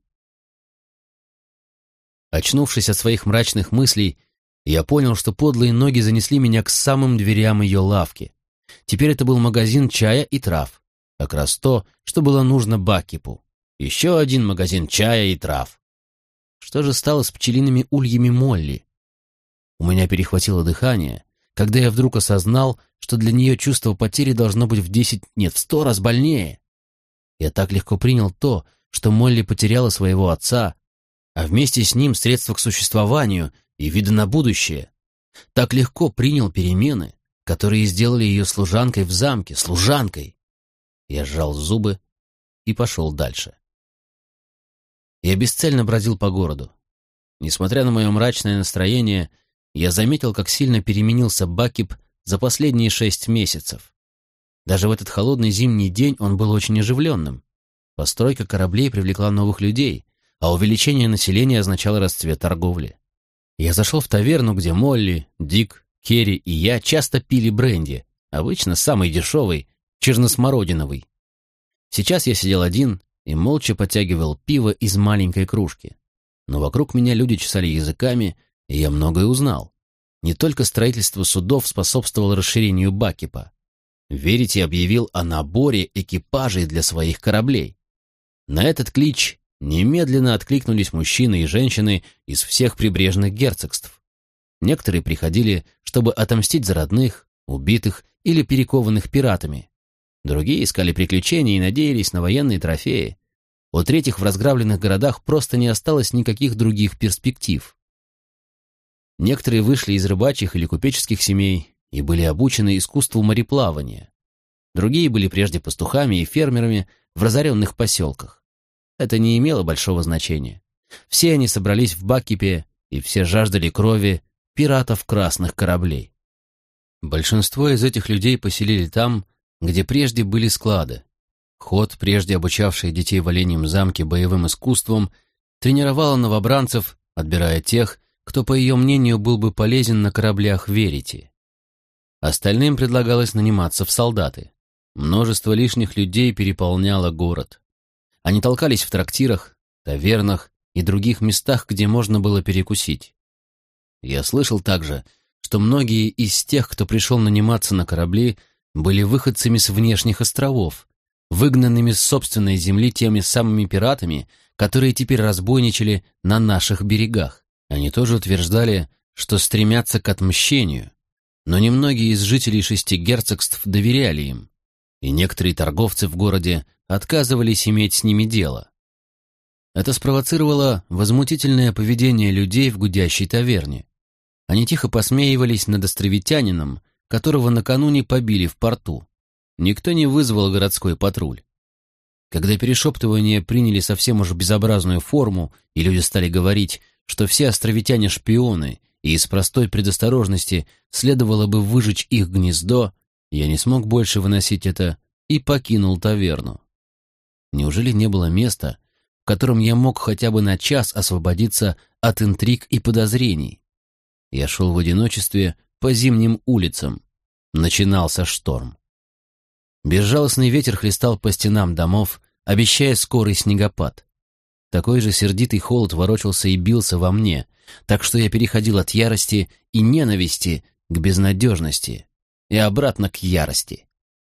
Очнувшись от своих мрачных мыслей, я понял, что подлые ноги занесли меня к самым дверям ее лавки. Теперь это был магазин чая и трав. Как раз то, что было нужно Бакипу. Еще один магазин чая и трав. Что же стало с пчелиными ульями Молли? У меня перехватило дыхание, когда я вдруг осознал, что для нее чувство потери должно быть в 10, нет, в 100 раз больнее. Я так легко принял то, что Молли потеряла своего отца, а вместе с ним средства к существованию и виды на будущее. Так легко принял перемены, которые сделали ее служанкой в замке, служанкой. Я сжал зубы и пошел дальше. Я бесцельно бродил по городу. Несмотря на мое мрачное настроение, я заметил, как сильно переменился Бакип за последние 6 месяцев. Даже в этот холодный зимний день он был очень оживленным. Постройка кораблей привлекла новых людей, а увеличение населения означало расцвет торговли. Я зашел в таверну, где Молли, Дик, Керри и я часто пили бренди, обычно самый дешевый, черносмородиновый. Сейчас я сидел один и молча подтягивал пиво из маленькой кружки. Но вокруг меня люди чесали языками, и я многое узнал. Не только строительство судов способствовало расширению Бакипа. Верите объявил о наборе экипажей для своих кораблей. На этот клич немедленно откликнулись мужчины и женщины из всех прибрежных герцогств. Некоторые приходили, чтобы отомстить за родных, убитых или перекованных пиратами. Другие искали приключений и надеялись на военные трофеи. У третьих в разграбленных городах просто не осталось никаких других перспектив. Некоторые вышли из рыбачьих или купеческих семей и были обучены искусству мореплавания. Другие были прежде пастухами и фермерами в разоренных поселках. Это не имело большого значения. Все они собрались в Бакипе, и все жаждали крови пиратов красных кораблей. Большинство из этих людей поселили там, где прежде были склады. Ход, прежде обучавший детей в Оленьем замке боевым искусствам, тренировала новобранцев, отбирая тех, кто, по ее мнению, был бы полезен на кораблях Верити. Остальным предлагалось наниматься в солдаты. Множество лишних людей переполняло город. Они толкались в трактирах, тавернах и других местах, где можно было перекусить. Я слышал также, что многие из тех, кто пришел наниматься на корабли, были выходцами с внешних островов, выгнанными с собственной земли теми самыми пиратами, которые теперь разбойничали на наших берегах. Они тоже утверждали, что стремятся к отмщению, но немногие из жителей 6 герцогств доверяли им, и некоторые торговцы в городе отказывались иметь с ними дело. Это спровоцировало возмутительное поведение людей в гудящей таверне. Они тихо посмеивались над островитянином, которого накануне побили в порту. Никто не вызвал городской патруль. Когда перешептывания приняли совсем уж безобразную форму, и люди стали говорить, что все островитяне шпионы, и из простой предосторожности следовало бы выжечь их гнездо, я не смог больше выносить это и покинул таверну. Неужели не было места, в котором я мог хотя бы на час освободиться от интриг и подозрений? Я шел в одиночестве по зимним улицам. Начинался шторм. Безжалостный ветер хлестал по стенам домов, обещая скорый снегопад. Такой же сердитый холод ворочался и бился во мне, так что я переходил от ярости и ненависти к безнадежности и обратно к ярости.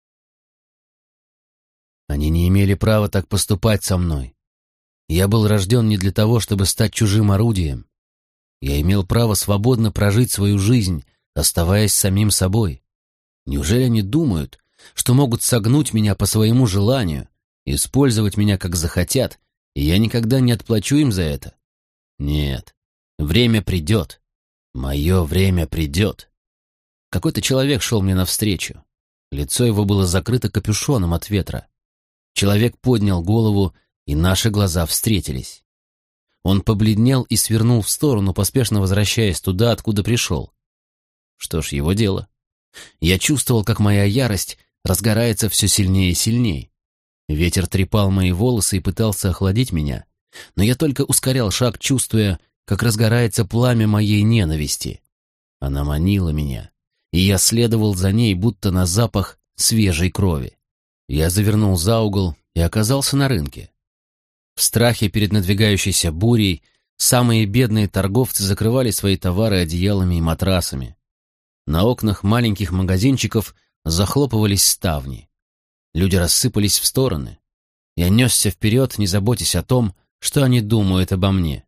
Они не имели права так поступать со мной. Я был рожден не для того, чтобы стать чужим орудием. Я имел право свободно прожить свою жизнь, оставаясь самим собой. Неужели они думают, что могут согнуть меня по своему желанию, использовать меня как захотят, и я никогда не отплачу им за это? Нет, время придет. Мое время придет. Какой-то человек шел мне навстречу. Лицо его было закрыто капюшоном от ветра. Человек поднял голову, и наши глаза встретились. Он побледнел и свернул в сторону, поспешно возвращаясь туда, откуда пришел. Что ж, его дело. Я чувствовал, как моя ярость разгорается все сильнее и сильнее. Ветер трепал мои волосы и пытался охладить меня, но я только ускорял шаг, чувствуя, как разгорается пламя моей ненависти. Она манила меня, и я следовал за ней, будто на запах свежей крови. Я завернул за угол и оказался на рынке. В страхе перед надвигающейся бурей самые бедные торговцы закрывали свои товары одеялами и матрасами. На окнах маленьких магазинчиков захлопывались ставни. Люди рассыпались в стороны. Я несся вперед, не заботясь о том, что они думают обо мне.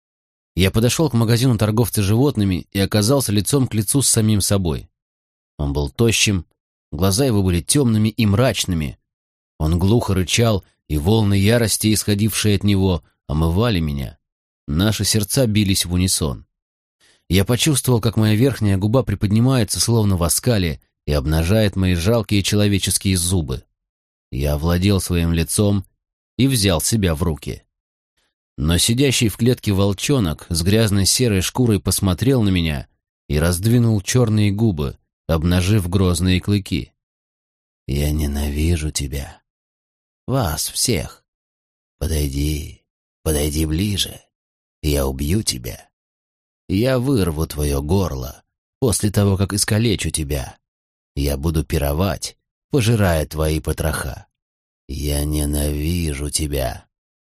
Я подошел к магазину торговца животными и оказался лицом к лицу с самим собой. Он был тощим, глаза его были темными и мрачными. Он глухо рычал, и волны ярости, исходившие от него, омывали меня. Наши сердца бились в унисон. Я почувствовал, как моя верхняя губа приподнимается, словно в оскале, и обнажает мои жалкие человеческие зубы. Я овладел своим лицом и взял себя в руки. Но сидящий в клетке волчонок с грязной серой шкурой посмотрел на меня и раздвинул черные губы, обнажив грозные клыки. «Я ненавижу тебя. Вас всех. Подойди ближе, и я убью тебя. Я вырву твое горло после того, как искалечу тебя. Я буду пировать, пожирая твои потроха. Я ненавижу тебя».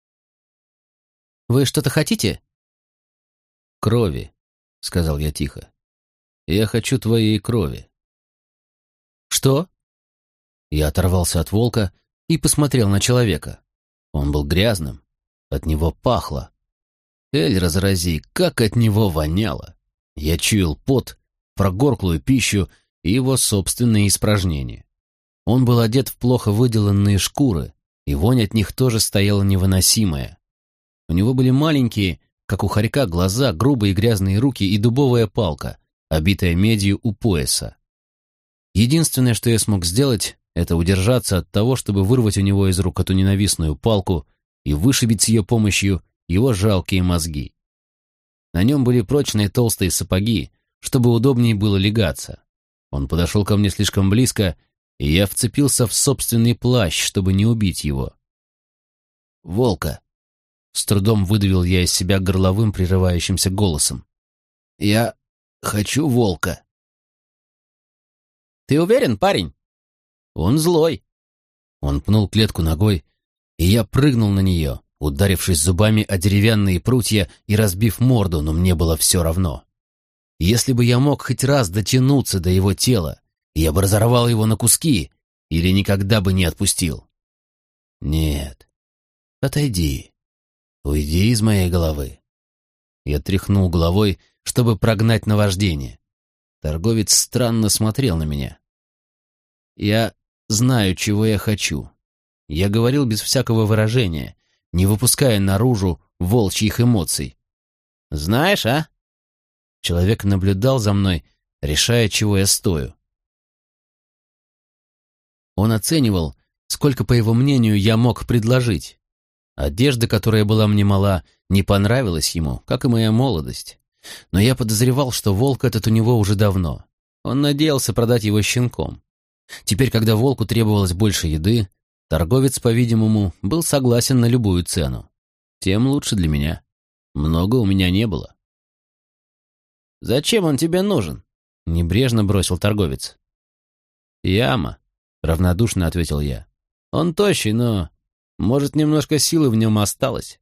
«Вы что-то хотите?» «Крови», — сказал я тихо. «Я хочу твоей крови». «Что?» Я оторвался от волка и посмотрел на человека. Он был грязным, от него пахло. Эль разрази, как от него воняло. Я чуял пот, прогорклую пищу и его собственные испражнения. Он был одет в плохо выделанные шкуры, и вонь от них тоже стояла невыносимая. У него были маленькие, как у хорька глаза, грубые грязные руки и дубовая палка, обитая медью у пояса. Единственное, что я смог сделать, это удержаться от того, чтобы вырвать у него из рук эту ненавистную палку и вышибить с ее помощью его жалкие мозги. На нем были прочные толстые сапоги, чтобы удобнее было легаться. Он подошел ко мне слишком близко, и я вцепился в собственный плащ, чтобы не убить его. «Волка!» — с трудом выдавил я из себя горловым прерывающимся голосом. «Я хочу волка!» «Ты уверен, парень?» «Он злой!» Он пнул клетку ногой, и я прыгнул на нее, ударившись зубами о деревянные прутья и разбив морду, но мне было все равно. Если бы я мог хоть раз дотянуться до его тела, я бы разорвал его на куски или никогда бы не отпустил. Нет, отойди, уйди из моей головы. Я тряхнул головой, чтобы прогнать наваждение. Торговец странно смотрел на меня. Я знаю, чего я хочу. Я говорил без всякого выражения, не выпуская наружу волчьих эмоций. «Знаешь, а?» Человек наблюдал за мной, решая, чего я стою. Он оценивал, сколько, по его мнению, я мог предложить. Одежда, которая была мне мала, не понравилась ему, как и моя молодость. Но я подозревал, что волк этот у него уже давно. Он надеялся продать его щенком. Теперь, когда волку требовалось больше еды, торговец, по-видимому, был согласен на любую цену. Тем лучше для меня. Много у меня не было. «Зачем он тебе нужен?» — небрежно бросил торговец. «Яма», — равнодушно ответил я. «Он тощий, но, может, немножко силы в нем осталось».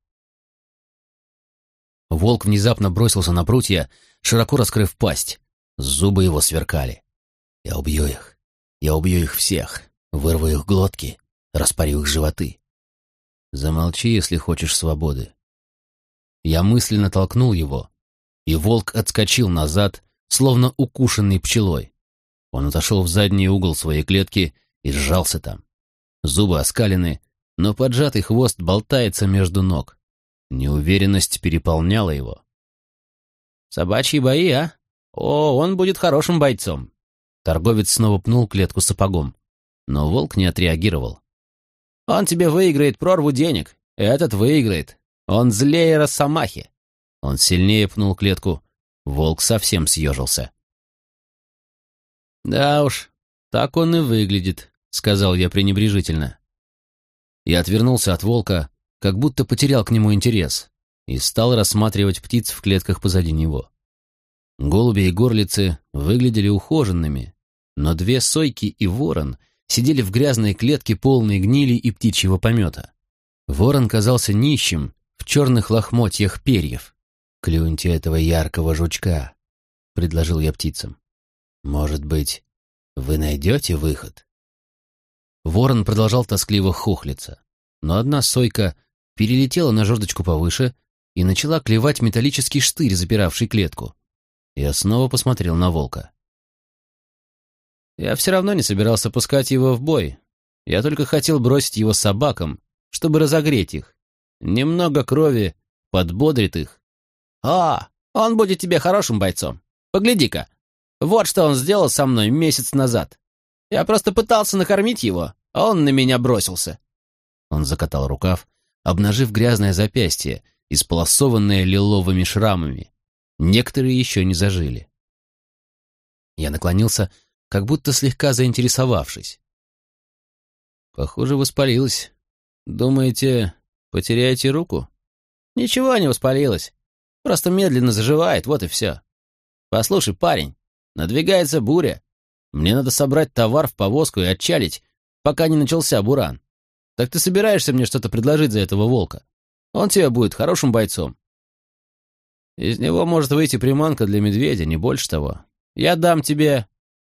Волк внезапно бросился на прутья, широко раскрыв пасть. Зубы его сверкали. «Я убью их. Я убью их всех. Вырву их глотки, распорю их животы. Замолчи, если хочешь свободы». Я мысленно толкнул его, и волк отскочил назад, словно укушенный пчелой. Он отошел в задний угол своей клетки и сжался там. Зубы оскалены, но поджатый хвост болтается между ног. Неуверенность переполняла его. «Собачьи бои, а? О, он будет хорошим бойцом!» Торговец снова пнул клетку сапогом, но волк не отреагировал. «Он тебе выиграет прорву денег, этот выиграет. Он злее Росомахи!» Он сильнее пнул клетку. Волк совсем съежился. «Да уж, так он и выглядит», — сказал я пренебрежительно. Я отвернулся от волка, как будто потерял к нему интерес, и стал рассматривать птиц в клетках позади него. Голуби и горлицы выглядели ухоженными, но две сойки и ворон сидели в грязной клетке, полной гнили и птичьего помета. Ворон казался нищим в черных лохмотьях перьев. «Клюньте этого яркого жучка», — предложил я птицам. «Может быть, вы найдете выход?» Ворон продолжал тоскливо хохлиться, но одна сойка перелетела на жердочку повыше и начала клевать металлический штырь, запиравший клетку. Я снова посмотрел на волка. Я все равно не собирался пускать его в бой. Я только хотел бросить его собакам, чтобы разогреть их. Немного крови подбодрит их. «О, он будет тебе хорошим бойцом. Погляди-ка. Вот что он сделал со мной месяц назад. Я просто пытался накормить его, а он на меня бросился». Он закатал рукав, обнажив грязное запястье, исполосованное лиловыми шрамами. Некоторые еще не зажили. Я наклонился, как будто слегка заинтересовавшись. «Похоже, воспалилась. Думаете, потеряете руку?» «Ничего не воспалилось. Просто медленно заживает, вот и все. Послушай, парень, надвигается буря. Мне надо собрать товар в повозку и отчалить, пока не начался буран. Так ты собираешься мне что-то предложить за этого волка? Он тебе будет хорошим бойцом. Из него может выйти приманка для медведя, не больше того. Я дам тебе,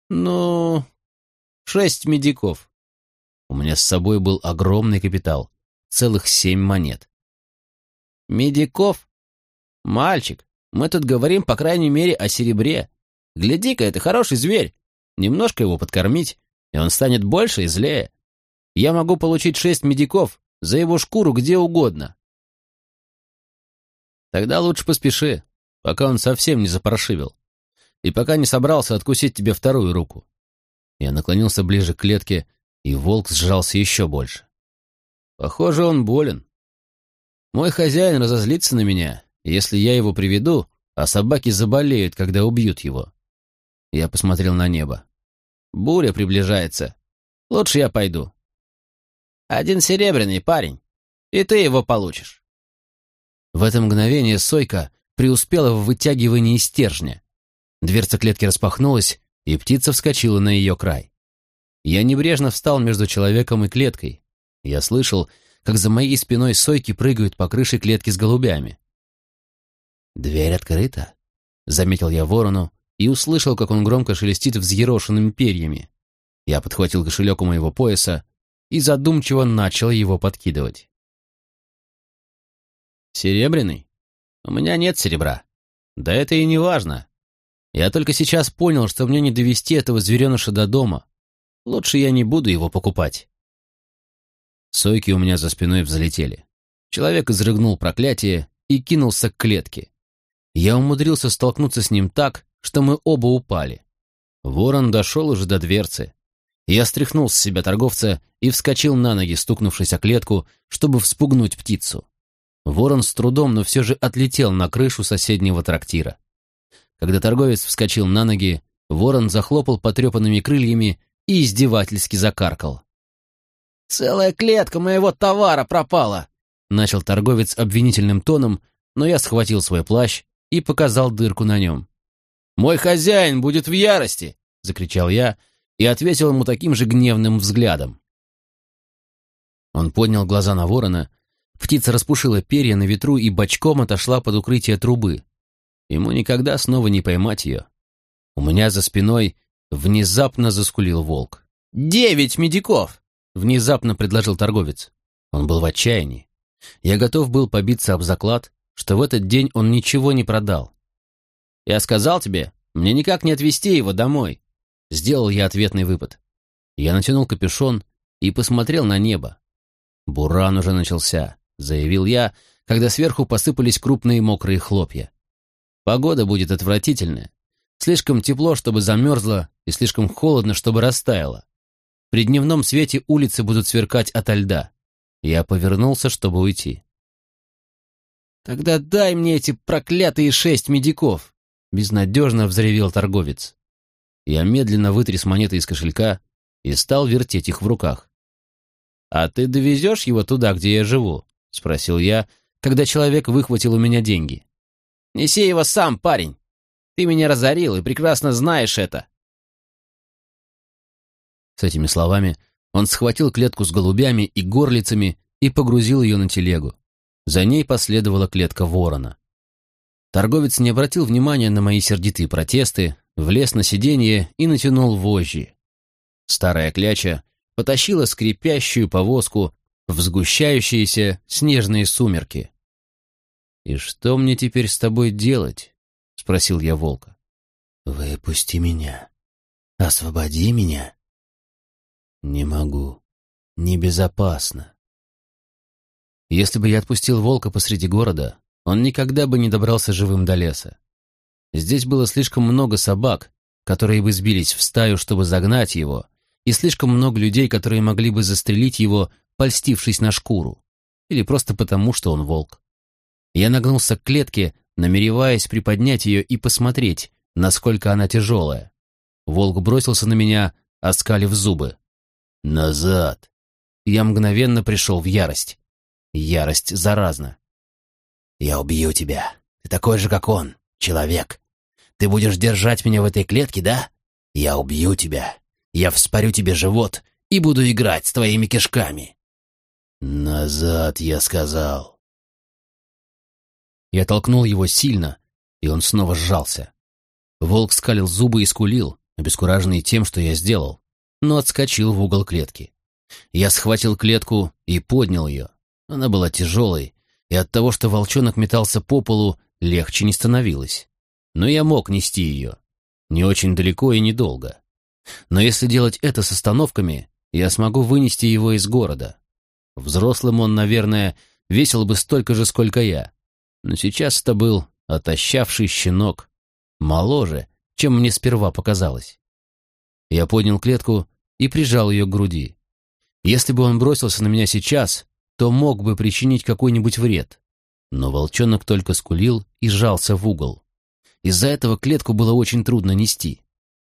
6 медиков». У меня с собой был огромный капитал, целых 7 монет. «Медиков? Мальчик, мы тут говорим, по крайней мере, о серебре. Гляди-ка, это хороший зверь. Немножко его подкормить, и он станет больше и злее. Я могу получить 6 медиков за его шкуру где угодно». Тогда лучше поспеши, пока он совсем не запорошивил. И пока не собрался откусить тебе вторую руку. Я наклонился ближе к клетке, и волк сжался еще больше. Похоже, он болен. Мой хозяин разозлится на меня, если я его приведу, а собаки заболеют, когда убьют его. Я посмотрел на небо. Буря приближается. Лучше я пойду. 1 серебряный, парень, и ты его получишь. В это мгновение сойка преуспела в вытягивании стержня. Дверца клетки распахнулась, и птица вскочила на ее край. Я небрежно встал между человеком и клеткой. Я слышал, как за моей спиной сойки прыгают по крыше клетки с голубями. «Дверь открыта», — заметил я ворону и услышал, как он громко шелестит взъерошенными перьями. Я подхватил кошелек у моего пояса и задумчиво начал его подкидывать. «Серебряный? У меня нет серебра. Да это и не важно. Я только сейчас понял, что мне не довести этого звереныша до дома. Лучше я не буду его покупать». Сойки у меня за спиной взлетели. Человек изрыгнул проклятие и кинулся к клетке. Я умудрился столкнуться с ним так, что мы оба упали. Ворон дошел уже до дверцы. Я стряхнул с себя торговца и вскочил на ноги, стукнувшись о клетку, чтобы вспугнуть птицу. Ворон с трудом, но все же отлетел на крышу соседнего трактира. Когда торговец вскочил на ноги, ворон захлопал потрепанными крыльями и издевательски закаркал. «Целая клетка моего товара пропала!» Начал торговец обвинительным тоном, но я схватил свой плащ и показал дырку на нем. «Мой хозяин будет в ярости!» — закричал я и ответил ему таким же гневным взглядом. Он поднял глаза на ворона, птица распушила перья на ветру и бочком отошла под укрытие трубы. Ему никогда снова не поймать ее. У меня за спиной внезапно заскулил волк. 9 медиков! Внезапно предложил торговец. Он был в отчаянии. Я готов был побиться об заклад, что в этот день он ничего не продал. «Я сказал тебе, мне никак не отвезти его домой», — сделал я ответный выпад. Я натянул капюшон и посмотрел на небо. «Буран уже начался», — заявил я, когда сверху посыпались крупные мокрые хлопья. «Погода будет отвратительная. Слишком тепло, чтобы замерзло, и слишком холодно, чтобы растаяло. При дневном свете улицы будут сверкать ото льда». Я повернулся, чтобы уйти. «Тогда дай мне эти проклятые 6 медиков!» — безнадежно взревел торговец. Я медленно вытряс монеты из кошелька и стал вертеть их в руках. «А ты довезешь его туда, где я живу?» — спросил я, когда человек выхватил у меня деньги. «Неси его сам, парень! Ты меня разорил и прекрасно знаешь это!» С этими словами он схватил клетку с голубями и горлицами и погрузил ее на телегу. За ней последовала клетка ворона. Торговец не обратил внимания на мои сердитые протесты, влез на сиденье и натянул вожжи. Старая кляча потащила скрипящую повозку в сгущающиеся снежные сумерки. «И что мне теперь с тобой делать?» — спросил я волка. «Выпусти меня. Освободи меня». «Не могу. Небезопасно». Если бы я отпустил волка посреди города, он никогда бы не добрался живым до леса. Здесь было слишком много собак, которые бы сбились в стаю, чтобы загнать его, и слишком много людей, которые могли бы застрелить его, польстившись на шкуру, или просто потому, что он волк. Я нагнулся к клетке, намереваясь приподнять ее и посмотреть, насколько она тяжелая. Волк бросился на меня, оскалив зубы. «Назад!» Я мгновенно пришел в ярость. Ярость заразна. «Я убью тебя. Ты такой же, как он, человек. Ты будешь держать меня в этой клетке, да? Я убью тебя. Я вспорю тебе живот и буду играть с твоими кишками». «Назад», я сказал. Я толкнул его сильно, и он снова сжался. Волк скалил зубы и скулил, обескураженный тем, что я сделал, но отскочил в угол клетки. Я схватил клетку и поднял ее. Она была тяжелой, и от того, что волчонок метался по полу, легче не становилось. Но я мог нести ее. Не очень далеко и недолго. Но если делать это с остановками, я смогу вынести его из города. Взрослым он, наверное, весил бы столько же, сколько я. Но сейчас это был отощавший щенок, моложе, чем мне сперва показалось. Я поднял клетку и прижал ее к груди. Если бы он бросился на меня сейчас, то мог бы причинить какой-нибудь вред. Но волчонок только скулил и сжался в угол. Из-за этого клетку было очень трудно нести.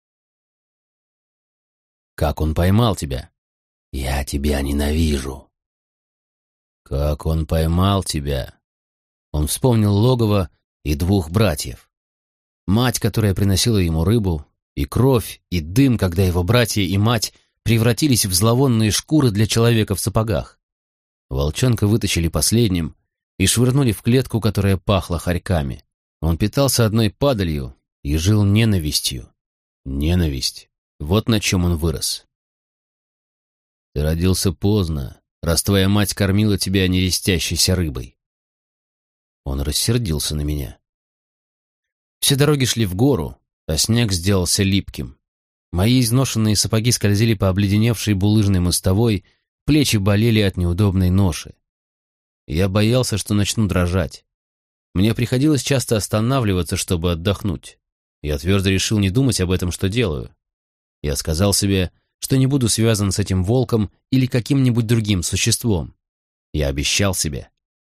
«Как он поймал тебя?» «Я тебя ненавижу». «Как он поймал тебя?» Он вспомнил логово и двух братьев. Мать, которая приносила ему рыбу, и кровь, и дым, когда его братья и мать превратились в зловонные шкуры для человека в сапогах. Волчонка вытащили последним и швырнули в клетку, которая пахла хорьками. Он питался одной падалью и жил ненавистью. Ненависть. Вот на чем он вырос. Ты родился поздно, раз твоя мать кормила тебя нерестящейся рыбой. Он рассердился на меня. Все дороги шли в гору, а снег сделался липким. Мои изношенные сапоги скользили по обледеневшей булыжной мостовой, плечи болели от неудобной ноши. Я боялся, что начну дрожать. Мне приходилось часто останавливаться, чтобы отдохнуть. Я твердо решил не думать об этом, что делаю. Я сказал себе, что не буду связан с этим волком или каким-нибудь другим существом. Я обещал себе.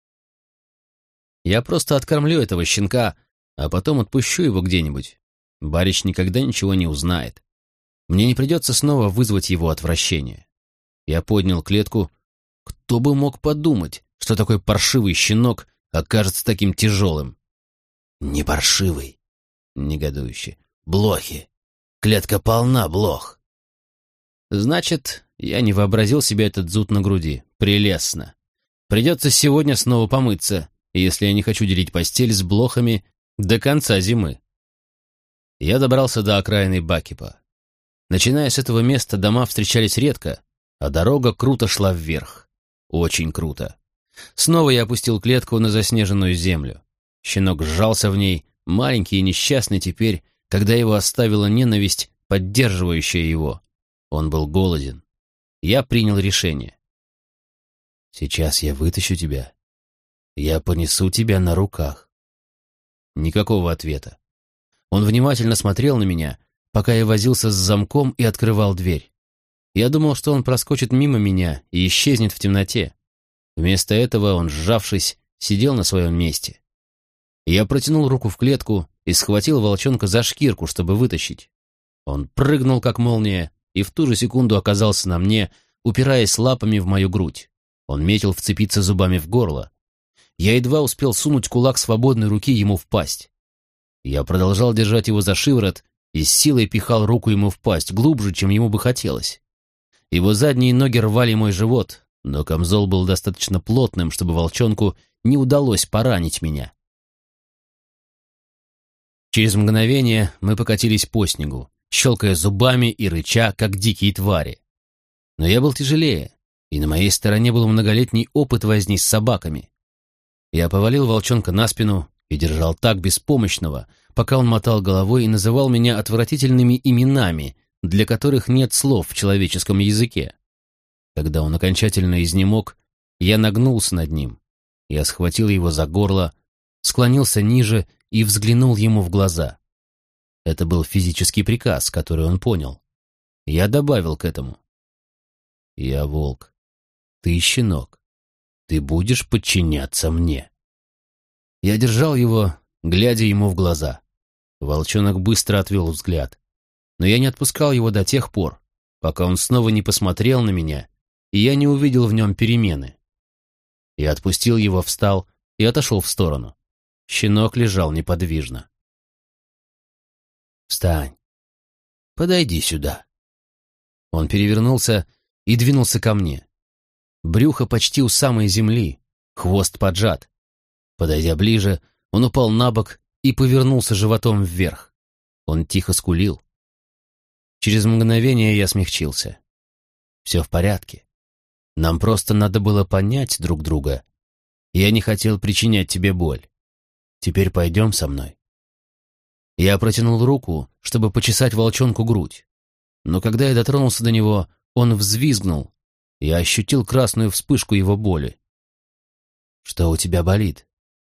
Я просто откормлю этого щенка, а потом отпущу его где-нибудь. Барич никогда ничего не узнает. Мне не придется снова вызвать его отвращение. Я поднял клетку. Кто бы мог подумать, что такой паршивый щенок окажется таким тяжелым? Не паршивый, негодующе. Блохи. Клетка полна блох. Значит, я не вообразил себе этот зуд на груди. Прелестно. Придется сегодня снова помыться, если я не хочу делить постель с блохами до конца зимы. Я добрался до окраины Бакипа. Начиная с этого места, дома встречались редко, а дорога круто шла вверх. Очень круто. Снова я опустил клетку на заснеженную землю. Щенок сжался в ней, маленький и несчастный теперь, когда его оставила ненависть, поддерживающая его. Он был голоден. Я принял решение. Сейчас я вытащу тебя. Я понесу тебя на руках. Никакого ответа. Он внимательно смотрел на меня, пока я возился с замком и открывал дверь. Я думал, что он проскочит мимо меня и исчезнет в темноте. Вместо этого он, сжавшись, сидел на своем месте. Я протянул руку в клетку и схватил волчонка за шкирку, чтобы вытащить. Он прыгнул, как молния, и в ту же секунду оказался на мне, упираясь лапами в мою грудь. Он метил вцепиться зубами в горло. Я едва успел сунуть кулак свободной руки ему в пасть. Я продолжал держать его за шиворот и с силой пихал руку ему в пасть, глубже, чем ему бы хотелось. Его задние ноги рвали мой живот, но камзол был достаточно плотным, чтобы волчонку не удалось поранить меня. Через мгновение мы покатились по снегу, щелкая зубами и рыча, как дикие твари. Но я был тяжелее, и на моей стороне был многолетний опыт возни с собаками. Я повалил волчонка на спину и держал так беспомощного, пока он мотал головой и называл меня отвратительными именами, для которых нет слов в человеческом языке. Когда он окончательно изнемог, я нагнулся над ним. Я схватил его за горло, склонился ниже и взглянул ему в глаза. Это был физический приказ, который он понял. Я добавил к этому. «Я волк. Ты щенок. Ты будешь подчиняться мне». Я держал его, глядя ему в глаза. Волчонок быстро отвел взгляд. Но я не отпускал его до тех пор, пока он снова не посмотрел на меня, и я не увидел в нем перемены. Я отпустил его, встал и отошел в сторону. Щенок лежал неподвижно. «Встань. Подойди сюда». Он перевернулся и двинулся ко мне. Брюхо почти у самой земли, хвост поджат. Подойдя ближе, он упал на бок и повернулся животом вверх. Он тихо скулил. Через мгновение я смягчился. «Все в порядке. Нам просто надо было понять друг друга. Я не хотел причинять тебе боль. Теперь пойдем со мной». Я протянул руку, чтобы почесать волчонку грудь. Но когда я дотронулся до него, он взвизгнул. Я ощутил красную вспышку его боли. «Что у тебя болит?»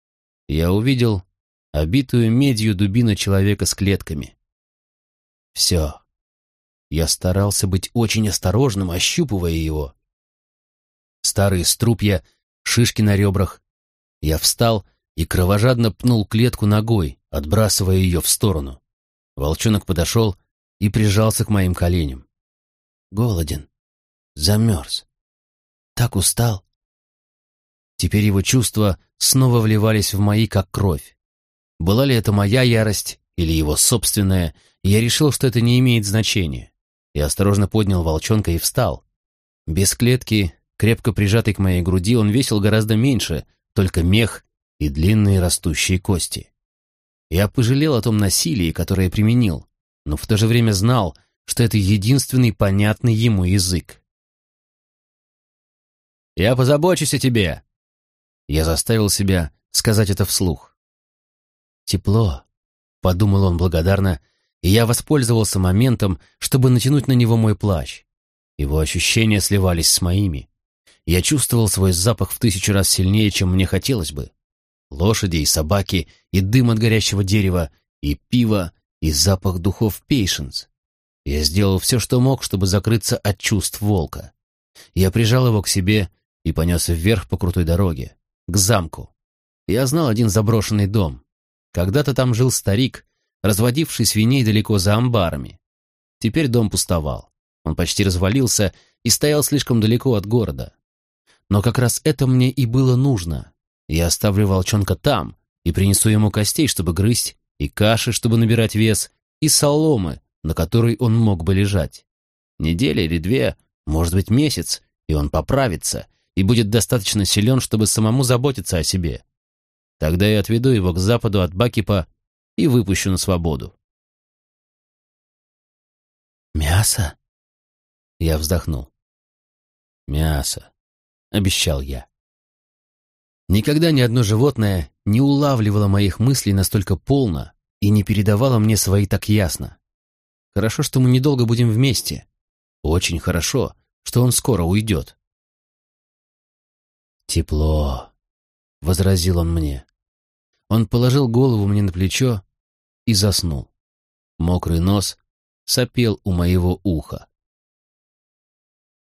я увидел обитую медью дубину человека с клетками. Все. Я старался быть очень осторожным, ощупывая его. Старые струпья, шишки на ребрах. Я встал и кровожадно пнул клетку ногой, отбрасывая ее в сторону. Волчонок подошел и прижался к моим коленям. Голоден, замерз, так устал. Теперь его чувства снова вливались в мои, как кровь. Была ли это моя ярость или его собственная, я решил, что это не имеет значения. Я осторожно поднял волчонка и встал. Без клетки, крепко прижатый к моей груди, он весил гораздо меньше, только мех и длинные растущие кости. Я пожалел о том насилии, которое применил, но в то же время знал, что это единственный понятный ему язык. «Я позабочусь о тебе!» Я заставил себя сказать это вслух. «Тепло», — подумал он благодарно, и я воспользовался моментом, чтобы натянуть на него мой плащ. Его ощущения сливались с моими. Я чувствовал свой запах в 1000 раз сильнее, чем мне хотелось бы. Лошади и собаки, и дым от горящего дерева, и пиво, и запах духов Пейшенс. Я сделал все, что мог, чтобы закрыться от чувств волка. Я прижал его к себе и понес вверх по крутой дороге, к замку. Я знал один заброшенный дом. Когда-то там жил старик, разводивший свиней далеко за амбарами. Теперь дом пустовал. Он почти развалился и стоял слишком далеко от города. Но как раз это мне и было нужно. Я оставлю волчонка там и принесу ему костей, чтобы грызть, и каши, чтобы набирать вес, и соломы, на которой он мог бы лежать. Неделя или 2, может быть, месяц, и он поправится, и будет достаточно силен, чтобы самому заботиться о себе. Тогда я отведу его к западу от Бакипа и выпущу на свободу. «Мясо?» Я вздохнул. «Мясо», — обещал я. Никогда ни одно животное не улавливало моих мыслей настолько полно и не передавало мне свои так ясно. Хорошо, что мы недолго будем вместе. Очень хорошо, что он скоро уйдет. «Тепло», — возразил он мне. Он положил голову мне на плечо и заснул. Мокрый нос сопел у моего уха.